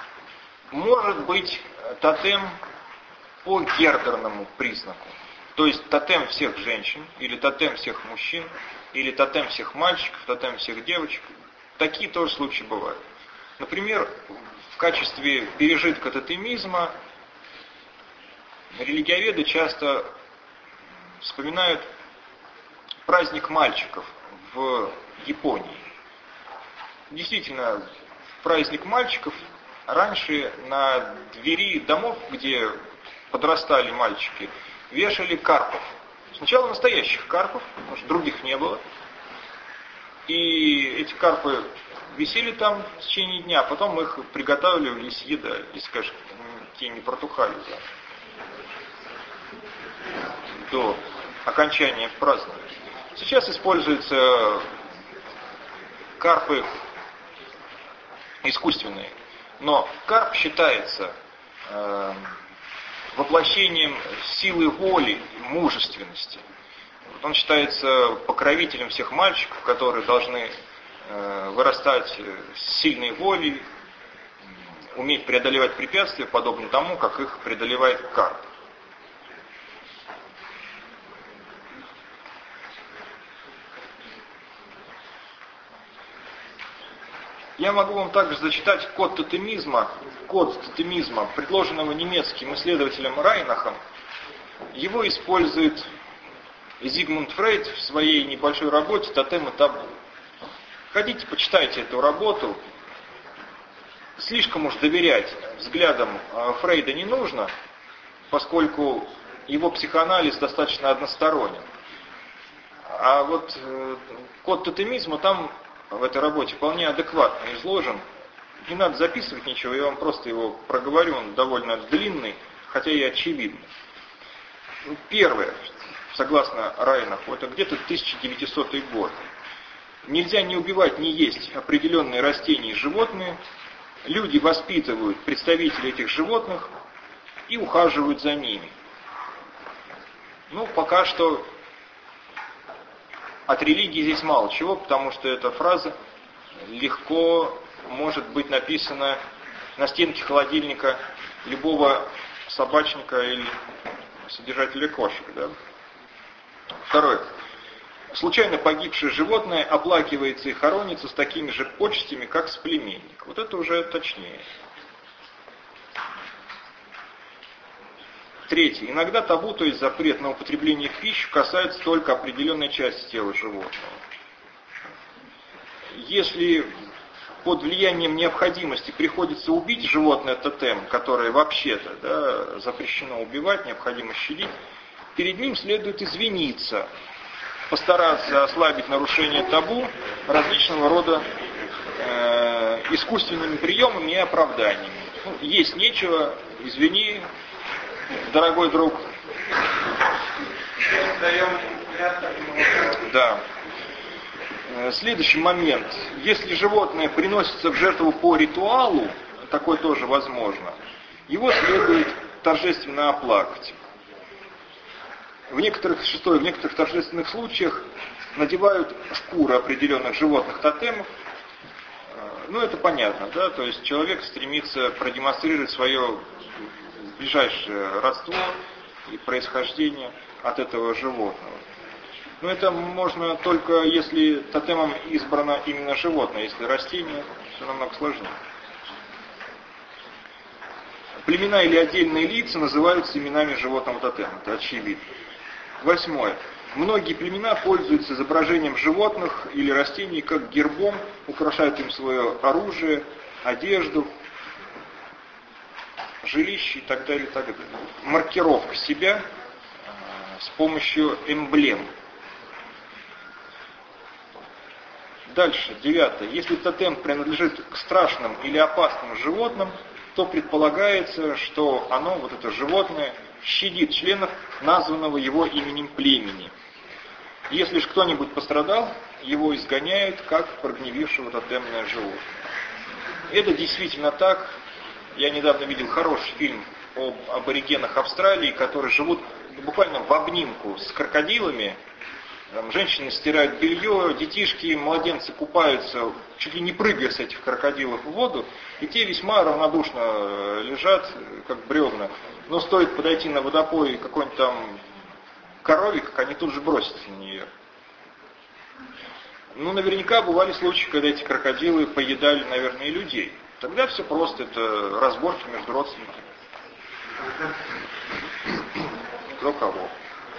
Может быть тотем по гендерному признаку. То есть тотем всех женщин, или тотем всех мужчин, или тотем всех мальчиков, тотем всех девочек. Такие тоже случаи бывают. Например, в качестве пережитка тотемизма религиоведы часто вспоминают праздник мальчиков в Японии. Действительно, праздник мальчиков раньше на двери домов, где подрастали мальчики, вешали карпов. Сначала настоящих карпов, потому что других не было. И эти карпы висели там в течение дня, а потом их приготавливали и съедали, если, конечно, те не протухали да, до окончания празднования. Сейчас используются карпы искусственные, но карп считается э, воплощением силы воли, мужественности. Он считается покровителем всех мальчиков, которые должны э, вырастать с сильной волей, уметь преодолевать препятствия, подобно тому, как их преодолевает карп. Я могу вам также зачитать код тотемизма, код тотемизма, предложенного немецким исследователем Райнахом. Его использует Зигмунд Фрейд в своей небольшой работе «Тотем и табу». Хотите, почитайте эту работу. Слишком уж доверять взглядам Фрейда не нужно, поскольку его психоанализ достаточно односторонен. А вот код тотемизма там в этой работе вполне адекватно изложен. Не надо записывать ничего, я вам просто его проговорю, он довольно длинный, хотя и очевидный. Первое, согласно Райнаху, это где-то тысяча девятисотый год. Нельзя не убивать, не есть определенные растения и животные. Люди воспитывают представителей этих животных и ухаживают за ними. Ну, пока что от религии здесь мало чего, потому что эта фраза легко может быть написана на стенке холодильника любого собачника или содержателя кошек. Да? Второе. Случайно погибшее животное оплакивается и хоронится с такими же почестями, как соплеменник. Вот это уже точнее. Третье. Иногда табу, то есть запрет на употребление в пищу, касается только определенной части тела животного. Если под влиянием необходимости приходится убить животное тотем, которое вообще-то да, запрещено убивать, необходимо щадить, перед ним следует извиниться, постараться ослабить нарушение табу различного рода э, искусственными приемами и оправданиями. Ну, есть нечего, извини, дорогой друг. Да. Следующий момент. Если животное приносится в жертву по ритуалу, такое тоже возможно, его следует торжественно оплакать. В некоторых, шестое, в некоторых торжественных случаях надевают шкуры определенных животных тотемов. Ну, это понятно, да, то есть человек стремится продемонстрировать свое ближайшее родство и происхождение от этого животного. Но это можно только если тотемом избрано именно животное, если растение, все намного сложнее. Племена или отдельные лица называются именами животного тотема, это очевидно. Восьмое. Многие племена пользуются изображением животных или растений как гербом, украшают им свое оружие, одежду, жилище и так далее, и так далее. Маркировка себя с помощью эмблем. Дальше, девятое. Если тотем принадлежит к страшным или опасным животным, то предполагается, что оно, вот это животное, щадит членов названного его именем племени. Если же кто-нибудь пострадал, его изгоняют как прогневившего тотемное животное. Это действительно так. Я недавно видел хороший фильм об аборигенах Австралии, которые живут буквально в обнимку с крокодилами, Там женщины стирают белье, детишки, младенцы купаются, чуть ли не прыгая с этих крокодилов в воду, и те весьма равнодушно лежат, как бревна. Но стоит подойти на водопой какой-нибудь там корове, как они тут же бросятся на нее. Ну, наверняка бывали случаи, когда эти крокодилы поедали, наверное, и людей. Тогда все просто, это разборки между родственниками. Кто кого.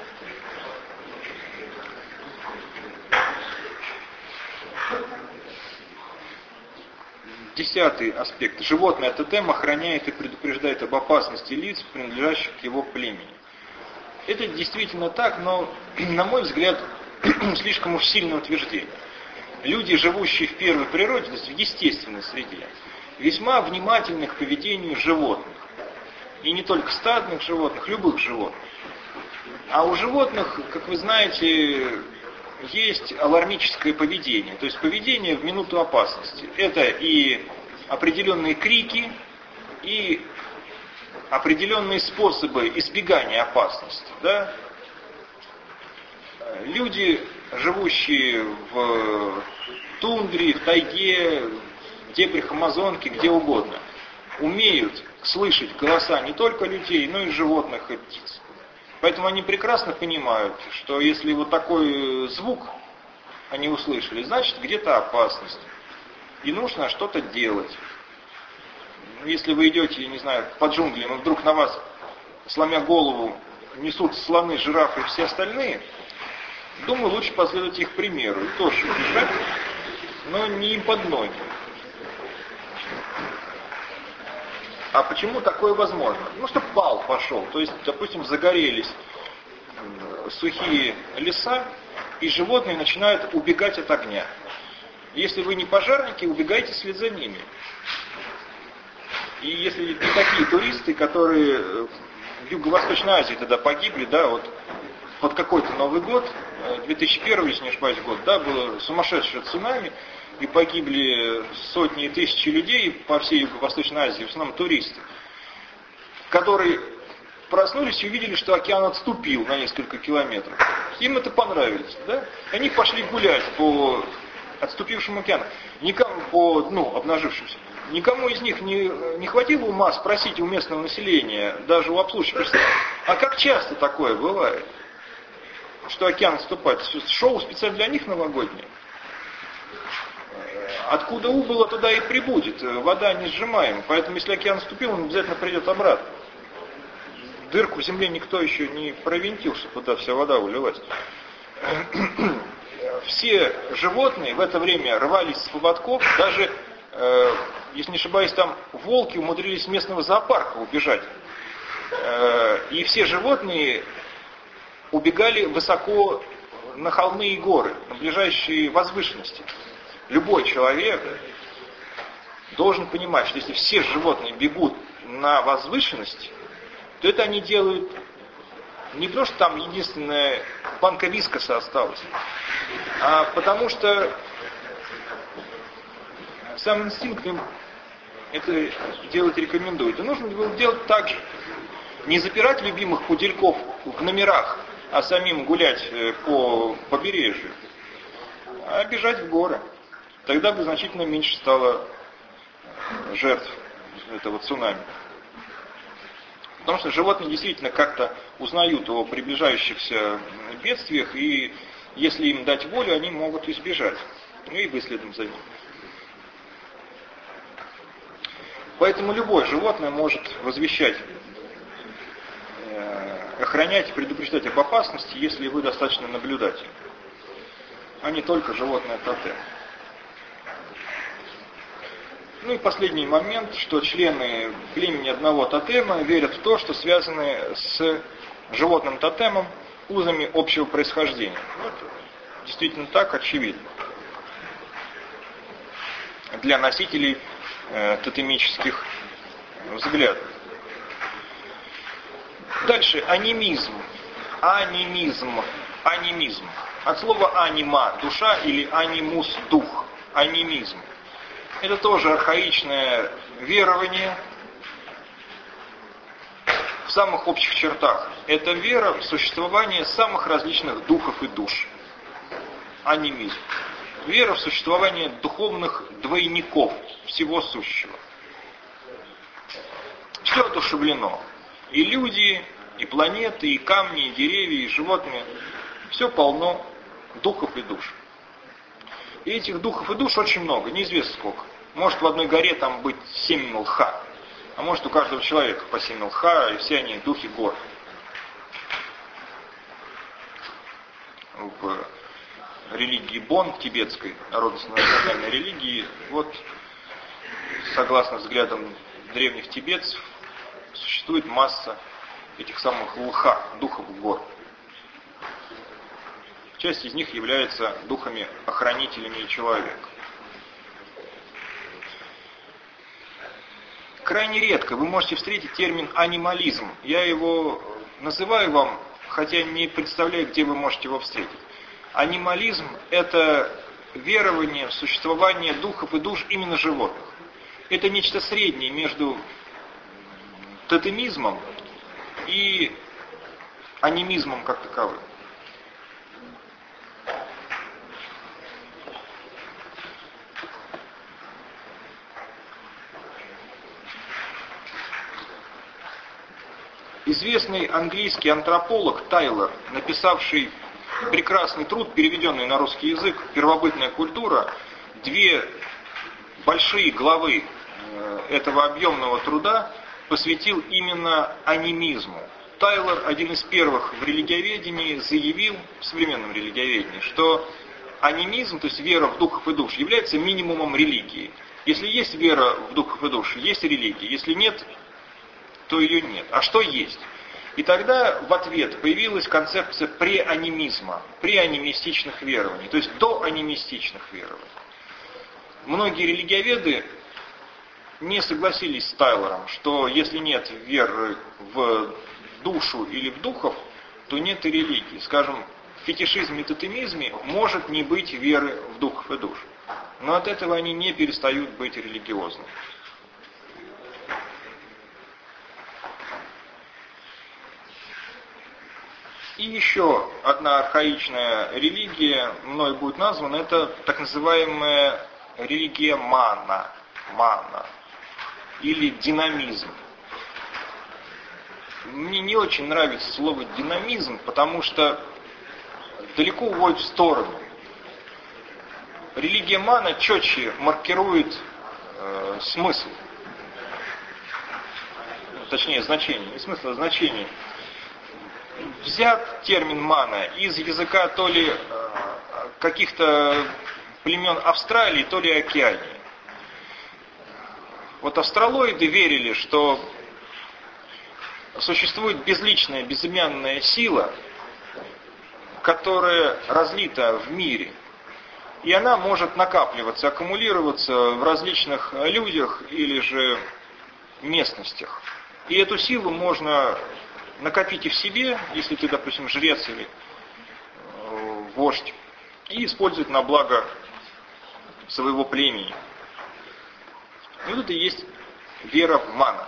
Десятый аспект. Животное тотем охраняет и предупреждает об опасности лиц, принадлежащих к его племени. Это действительно так, но, на мой взгляд, слишком уж сильное утверждение. Люди, живущие в первой природе, то есть в естественной среде, весьма внимательны к поведению животных. И не только стадных животных, любых животных. А у животных, как вы знаете, есть алармическое поведение, то есть поведение в минуту опасности. Это и определенные крики, и определенные способы избегания опасности. Да? Люди, живущие в тундре, в тайге, в дебрях Амазонки, где угодно, умеют слышать голоса не только людей, но и животных и птиц. Поэтому они прекрасно понимают, что если вот такой звук они услышали, значит где-то опасность. И нужно что-то делать. Если вы идете, не знаю, по джунглям, и вдруг на вас, сломя голову, несут слоны, жирафы и все остальные, думаю, лучше последовать их примеру. И тоже бежать, но не им под ноги. А почему такое возможно? Ну, чтобы пал пошел. То есть, допустим, загорелись сухие леса, и животные начинают убегать от огня. Если вы не пожарники, убегайте вслед за ними. И если не такие туристы, которые в Юго-Восточной Азии тогда погибли, да, вот под какой-то Новый год, две тысячи первый, если не ошибаюсь, год, да, было сумасшедшее цунами, и погибли сотни и тысячи людей по всей Юго-Восточной Азии, в основном туристы, которые проснулись и увидели, что океан отступил на несколько километров. Им это понравилось, да? Они пошли гулять по отступившему океану, никому, по, ну, обнажившимся. Никому из них не, не хватило ума спросить у местного населения, даже у обслуживающего персонала, а как часто такое бывает, что океан отступает? Шоу специально для них новогоднее. Откуда убыло, туда и прибудет. Вода не сжимаема. Поэтому, если океан отступил, он обязательно придет обратно. Дырку в земле никто еще не провинтил, чтобы туда вся вода вылилась. Все животные в это время рвались с поводков. Даже, э, если не ошибаюсь, там волки умудрились с местного зоопарка убежать. Э, и все животные убегали высоко на холмы и горы, на ближайшие возвышенности. Любой человек должен понимать, что если все животные бегут на возвышенность, то это они делают не потому, что там единственная банка вискоса осталась, а потому что сам инстинкт им это делать рекомендует. И нужно было делать так же. Не запирать любимых пудельков в номерах, а самим гулять по побережью, а бежать в горы. Тогда бы значительно меньше стало жертв этого цунами. Потому что животные действительно как-то узнают о приближающихся бедствиях, и если им дать волю, они могут избежать. Ну и вы следом за ним. Поэтому любое животное может возвещать, охранять и предупреждать об опасности, если вы достаточно наблюдательны, а не только животное тотем. Ну и последний момент, что члены племени одного тотема верят в то, что связаны с животным тотемом узами общего происхождения. Вот, действительно так, очевидно. Для носителей э, тотемических взглядов. Дальше анимизм. Анимизм. Анимизм. От слова анима, душа, или анимус, дух. Анимизм. Это тоже архаичное верование в самых общих чертах. Это вера в существование самых различных духов и душ. анимизм. Вера в существование духовных двойников всего сущего. Все одушевлено. И люди, и планеты, и камни, и деревья, и животные. Все полно духов и душ. И этих духов и душ очень много, неизвестно сколько. Может в одной горе там быть семь млха, а может у каждого человека по семь млха, и все они духи гор. В религии Бон, тибетской народно-национальной религии, вот, согласно взглядам древних тибетцев, существует масса этих самых лха, духов гор. Часть из них является духами-охранителями человека. Крайне редко вы можете встретить термин анимализм. Я его называю вам, хотя не представляю, где вы можете его встретить. Анимализм – это верование в существование духов и душ именно животных. Это нечто среднее между тотемизмом и анимизмом как таковым. Известный английский антрополог Тайлор, написавший прекрасный труд, переведенный на русский язык «Первобытная культура», две большие главы этого объемного труда посвятил именно анимизму. Тайлор, один из первых в религиоведении, заявил, в современном религиоведении, что анимизм, то есть вера в духов и душ, является минимумом религии. Если есть вера в духов и душ, есть религия. Если нет, то ее нет. А что есть? И тогда в ответ появилась концепция преанимизма, преанимистичных верований, то есть доанимистичных верований. Многие религиоведы не согласились с Тайлором, что если нет веры в душу или в духов, то нет и религии. Скажем, в фетишизме и тотемизме может не быть веры в духов и душ. Но от этого они не перестают быть религиозными. И еще одна архаичная религия, мной будет названа, это так называемая религия мана, мана или динамизм. Мне не очень нравится слово динамизм, потому что далеко уводит в сторону. Религия мана четче маркирует э, смысл, точнее значение, не смысл, а значение. Взят термин мана из языка то ли э, каких-то племен Австралии, то ли Океании. Вот австралоиды верили, что существует безличная, безымянная сила, которая разлита в мире. И она может накапливаться, аккумулироваться в различных людях или же местностях. И эту силу можно накопить и в себе, если ты, допустим, жрец или э, вождь, и использовать на благо своего племени. И вот это и есть вера в мана.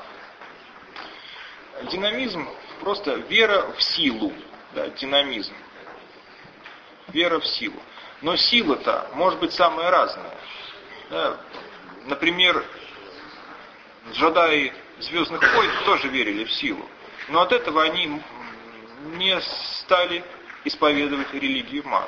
Динамизм просто вера в силу. Да, динамизм. Вера в силу. Но сила-то может быть самая разная. Да, например, джедаи Звездных войн тоже верили в силу. Но от этого они не стали исповедовать религию мана.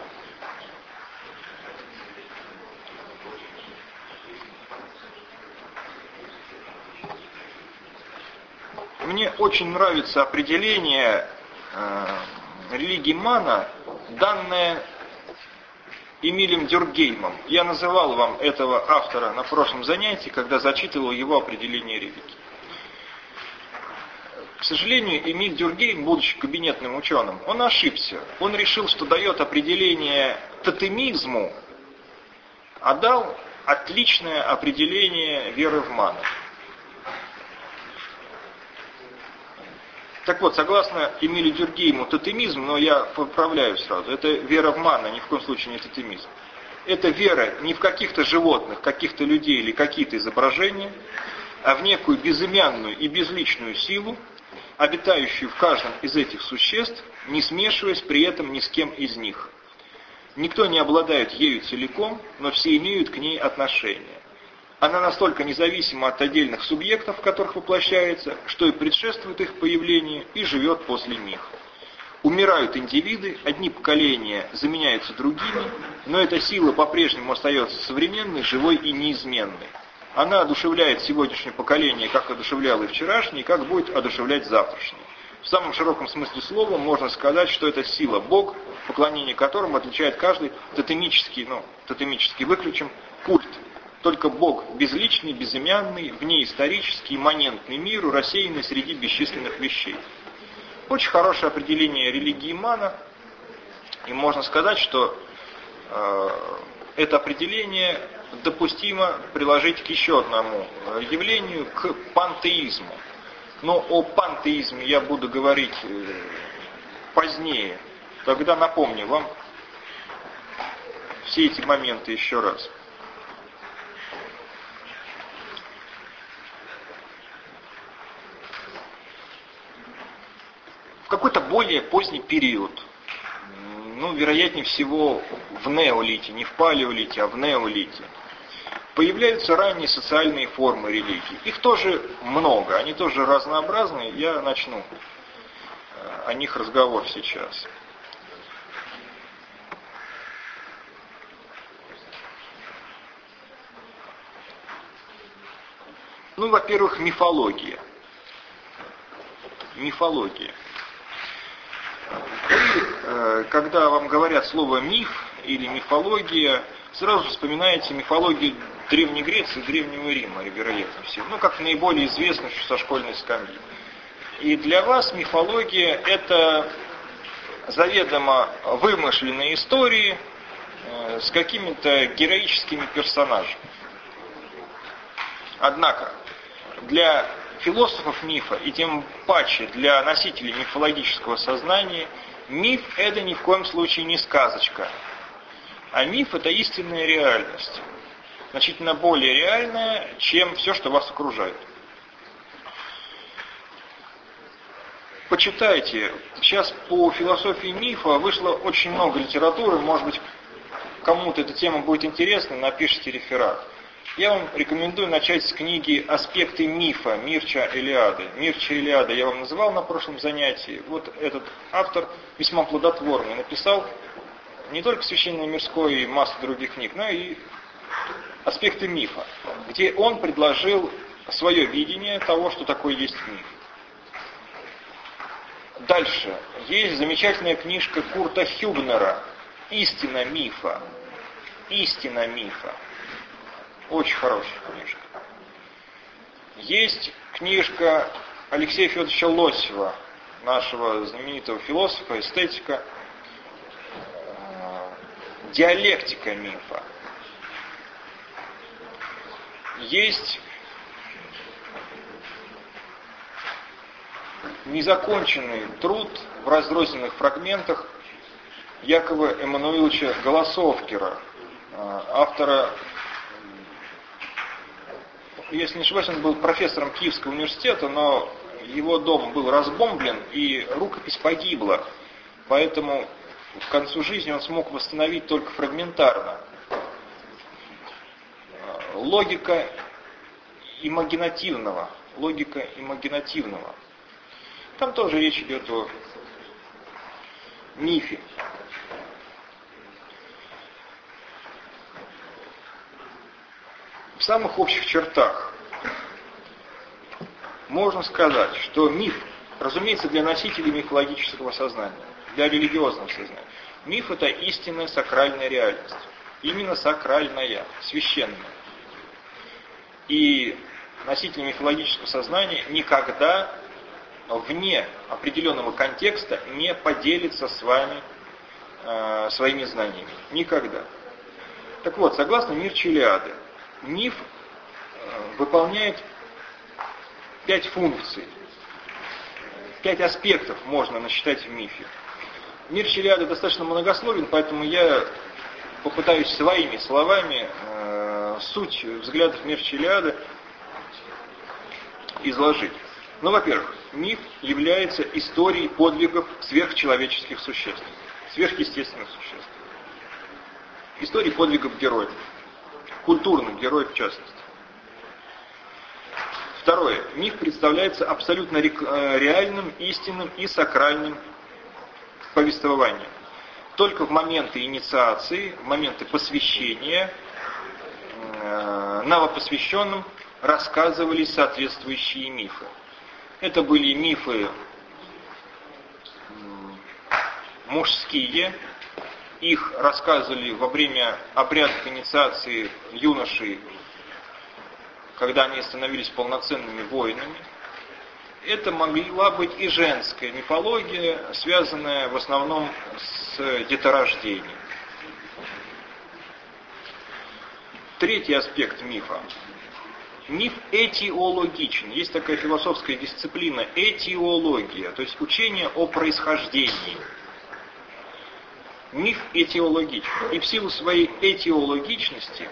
Мне очень нравится определение э, религии мана, данное Эмилем Дюркгеймом. Я называл вам этого автора на прошлом занятии, когда зачитывал его определение религии. К сожалению, Эмиль Дюркгейм, будучи кабинетным ученым, он ошибся. Он решил, что дает определение тотемизму, а дал отличное определение веры в ману. Так вот, согласно Эмилю Дюркгейму, тотемизм, но я поправляю сразу, это вера в ману, ни в коем случае не тотемизм. Это вера не в каких-то животных, каких-то людей или какие-то изображения, а в некую безымянную и безличную силу, обитающую в каждом из этих существ, не смешиваясь при этом ни с кем из них. Никто не обладает ею целиком, но все имеют к ней отношение. Она настолько независима от отдельных субъектов, в которых воплощается, что и предшествует их появлению и живет после них. Умирают индивиды, одни поколения заменяются другими, но эта сила по-прежнему остается современной, живой и неизменной. Она одушевляет сегодняшнее поколение, как одушевляла и вчерашнее, и как будет одушевлять завтрашнее. В самом широком смысле слова можно сказать, что это сила Бог, поклонение которому отличает каждый тотемический, ну, тотемический выключим, культ. Только Бог безличный, безымянный, внеисторический, имманентный миру, рассеянный среди бесчисленных вещей. Очень хорошее определение религии Мана, и можно сказать, что э, это определение допустимо приложить к еще одному явлению, к пантеизму. Но о пантеизме я буду говорить э, позднее. Тогда напомню вам все эти моменты еще раз. В какой-то более поздний период, ну, вероятнее всего, в неолите, не в палеолите, а в неолите, появляются ранние социальные формы религии. Их тоже много, они тоже разнообразные. Я начну о них разговор сейчас. Ну, во-первых, мифология. Мифология. Вы, когда вам говорят слово «миф» или «мифология», сразу вспоминаете мифологию Древней Греции и Древнего Рима, вероятно всего. Ну, как наиболее известно, что со школьной скамьи. И для вас мифология – это заведомо вымышленные истории с какими-то героическими персонажами. Однако, для философов мифа, и тем паче для носителей мифологического сознания, миф – это ни в коем случае не сказочка. А миф – это истинная реальность. Значительно более реальная, чем все, что вас окружает. Почитайте. Сейчас по философии мифа вышло очень много литературы. Может быть, кому-то эта тема будет интересна, напишите реферат. Я вам рекомендую начать с книги «Аспекты мифа» Мирча Элиады. Мирча Элиада я вам называл на прошлом занятии. Вот этот автор весьма плодотворный. Написал не только «Священное мирское» и массу других книг, но и «Аспекты мифа», где он предложил свое видение того, что такое есть миф. Дальше. Есть замечательная книжка Курта Хюбнера «Истина мифа». «Истина мифа». Очень хорошая книжка. Есть книжка Алексея Федоровича Лосева, нашего знаменитого философа, эстетика, «Диалектика мифа». Есть незаконченный труд в разрозненных фрагментах Якова Эммануиловича Голосовкера, автора, если не ошибаюсь, он был профессором Киевского университета, но его дом был разбомблен и рукопись погибла, поэтому к концу жизни он смог восстановить только фрагментарно. Логика имагинативного. Логика имагинативного. Там тоже речь идет о мифе. В самых общих чертах можно сказать, что миф, разумеется, для носителей мифологического сознания, для религиозного сознания, миф – это истинная сакральная реальность. Именно сакральная, священная. И носители мифологического сознания никогда вне определенного контекста не поделится с вами э, своими знаниями. Никогда. Так вот, согласно Мирче Элиады, миф э, выполняет пять функций. Пять аспектов можно насчитать в мифе. Мирче Элиады достаточно многословен, поэтому я попытаюсь своими словами э, суть взглядов Мирче Элиады изложить. Ну, во-первых, миф является историей подвигов сверхчеловеческих существ, сверхъестественных существ. Истории подвигов героев, культурных героев в частности. Второе. Миф представляется абсолютно реальным, истинным и сакральным повествованием. Только в моменты инициации, в моменты посвящения новопосвященным рассказывались соответствующие мифы. Это были мифы мужские, их рассказывали во время обрядов инициации юношей, когда они становились полноценными воинами. Это могла быть и женская мифология, связанная в основном с деторождением. Третий аспект мифа. Миф этиологичен. Есть такая философская дисциплина этиология, то есть учение о происхождении. Миф этиологичен. И в силу своей этиологичности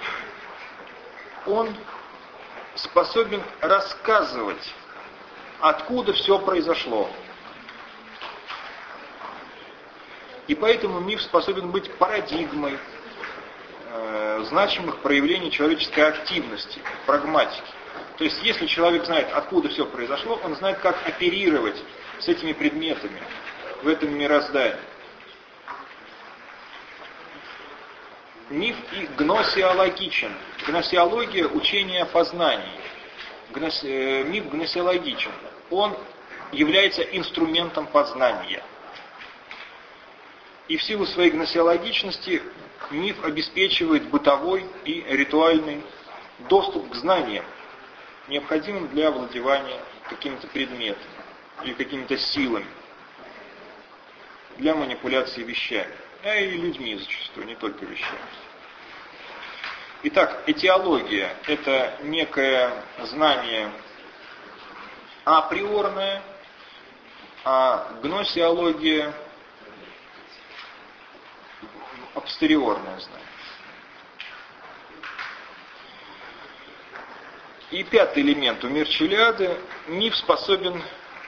он способен рассказывать, откуда все произошло. И поэтому миф способен быть парадигмой э, значимых проявлений человеческой активности, прагматики. То есть, если человек знает, откуда все произошло, он знает, как оперировать с этими предметами в этом мироздании. Миф и гносеологичен. Гносеология – учение о познании. Гнос... Миф гносеологичен. Он является инструментом познания. И в силу своей гносеологичности миф обеспечивает бытовой и ритуальный доступ к знаниям, необходимым для овладевания какими-то предметами или какими-то силами, для манипуляции вещами, а и людьми зачастую, не только вещами. Итак, этиология – это некое знание априорное, а гносеология – апостериорное знание. И пятый элемент у Мерчелиады – миф способен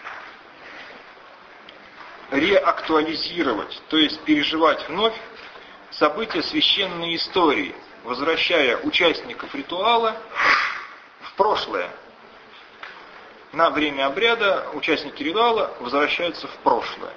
реактуализировать, то есть переживать вновь события священной истории, возвращая участников ритуала в прошлое. На время обряда участники ритуала возвращаются в прошлое.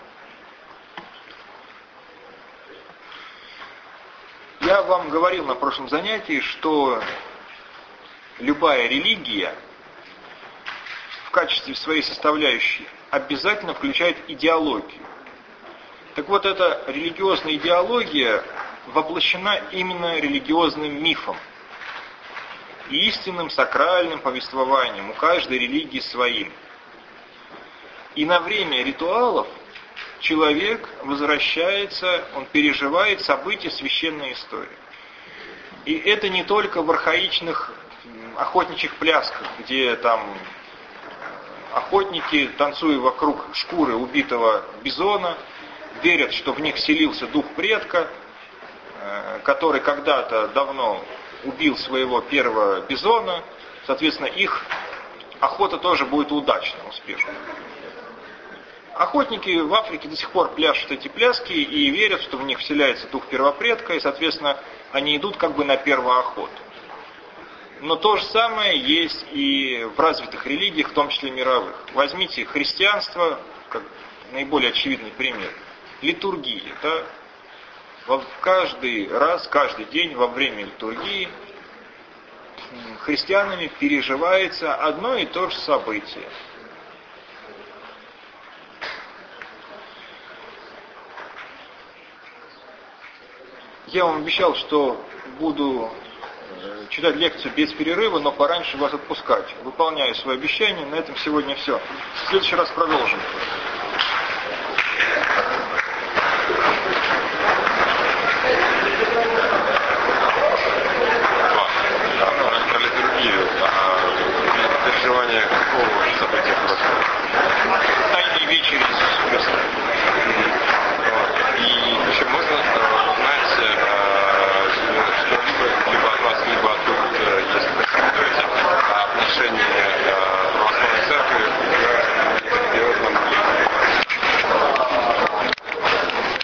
Я вам говорил на прошлом занятии, что любая религия в качестве своей составляющей обязательно включает идеологию. Так вот, эта религиозная идеология воплощена именно религиозным мифом и истинным сакральным повествованием, у каждой религии своим. И на время ритуалов человек возвращается, он переживает события священной истории. И это не только в архаичных охотничьих плясках, где там охотники, танцуя вокруг шкуры убитого бизона, верят, что в них селился дух предка, который когда-то давно убил своего первого бизона, соответственно, их охота тоже будет удачна, успешна. Охотники в Африке до сих пор пляшут эти пляски и верят, что в них вселяется дух первопредка, и, соответственно, они идут как бы на первоохоту. Но то же самое есть и в развитых религиях, в том числе мировых. Возьмите христианство, как наиболее очевидный пример. Литургия. Да? Каждый раз, каждый день во время литургии христианами переживается одно и то же событие. Я вам обещал, что буду читать лекцию без перерыва, но пораньше вас отпускать. Выполняю свое обещание. На этом сегодня все. В следующий раз продолжим.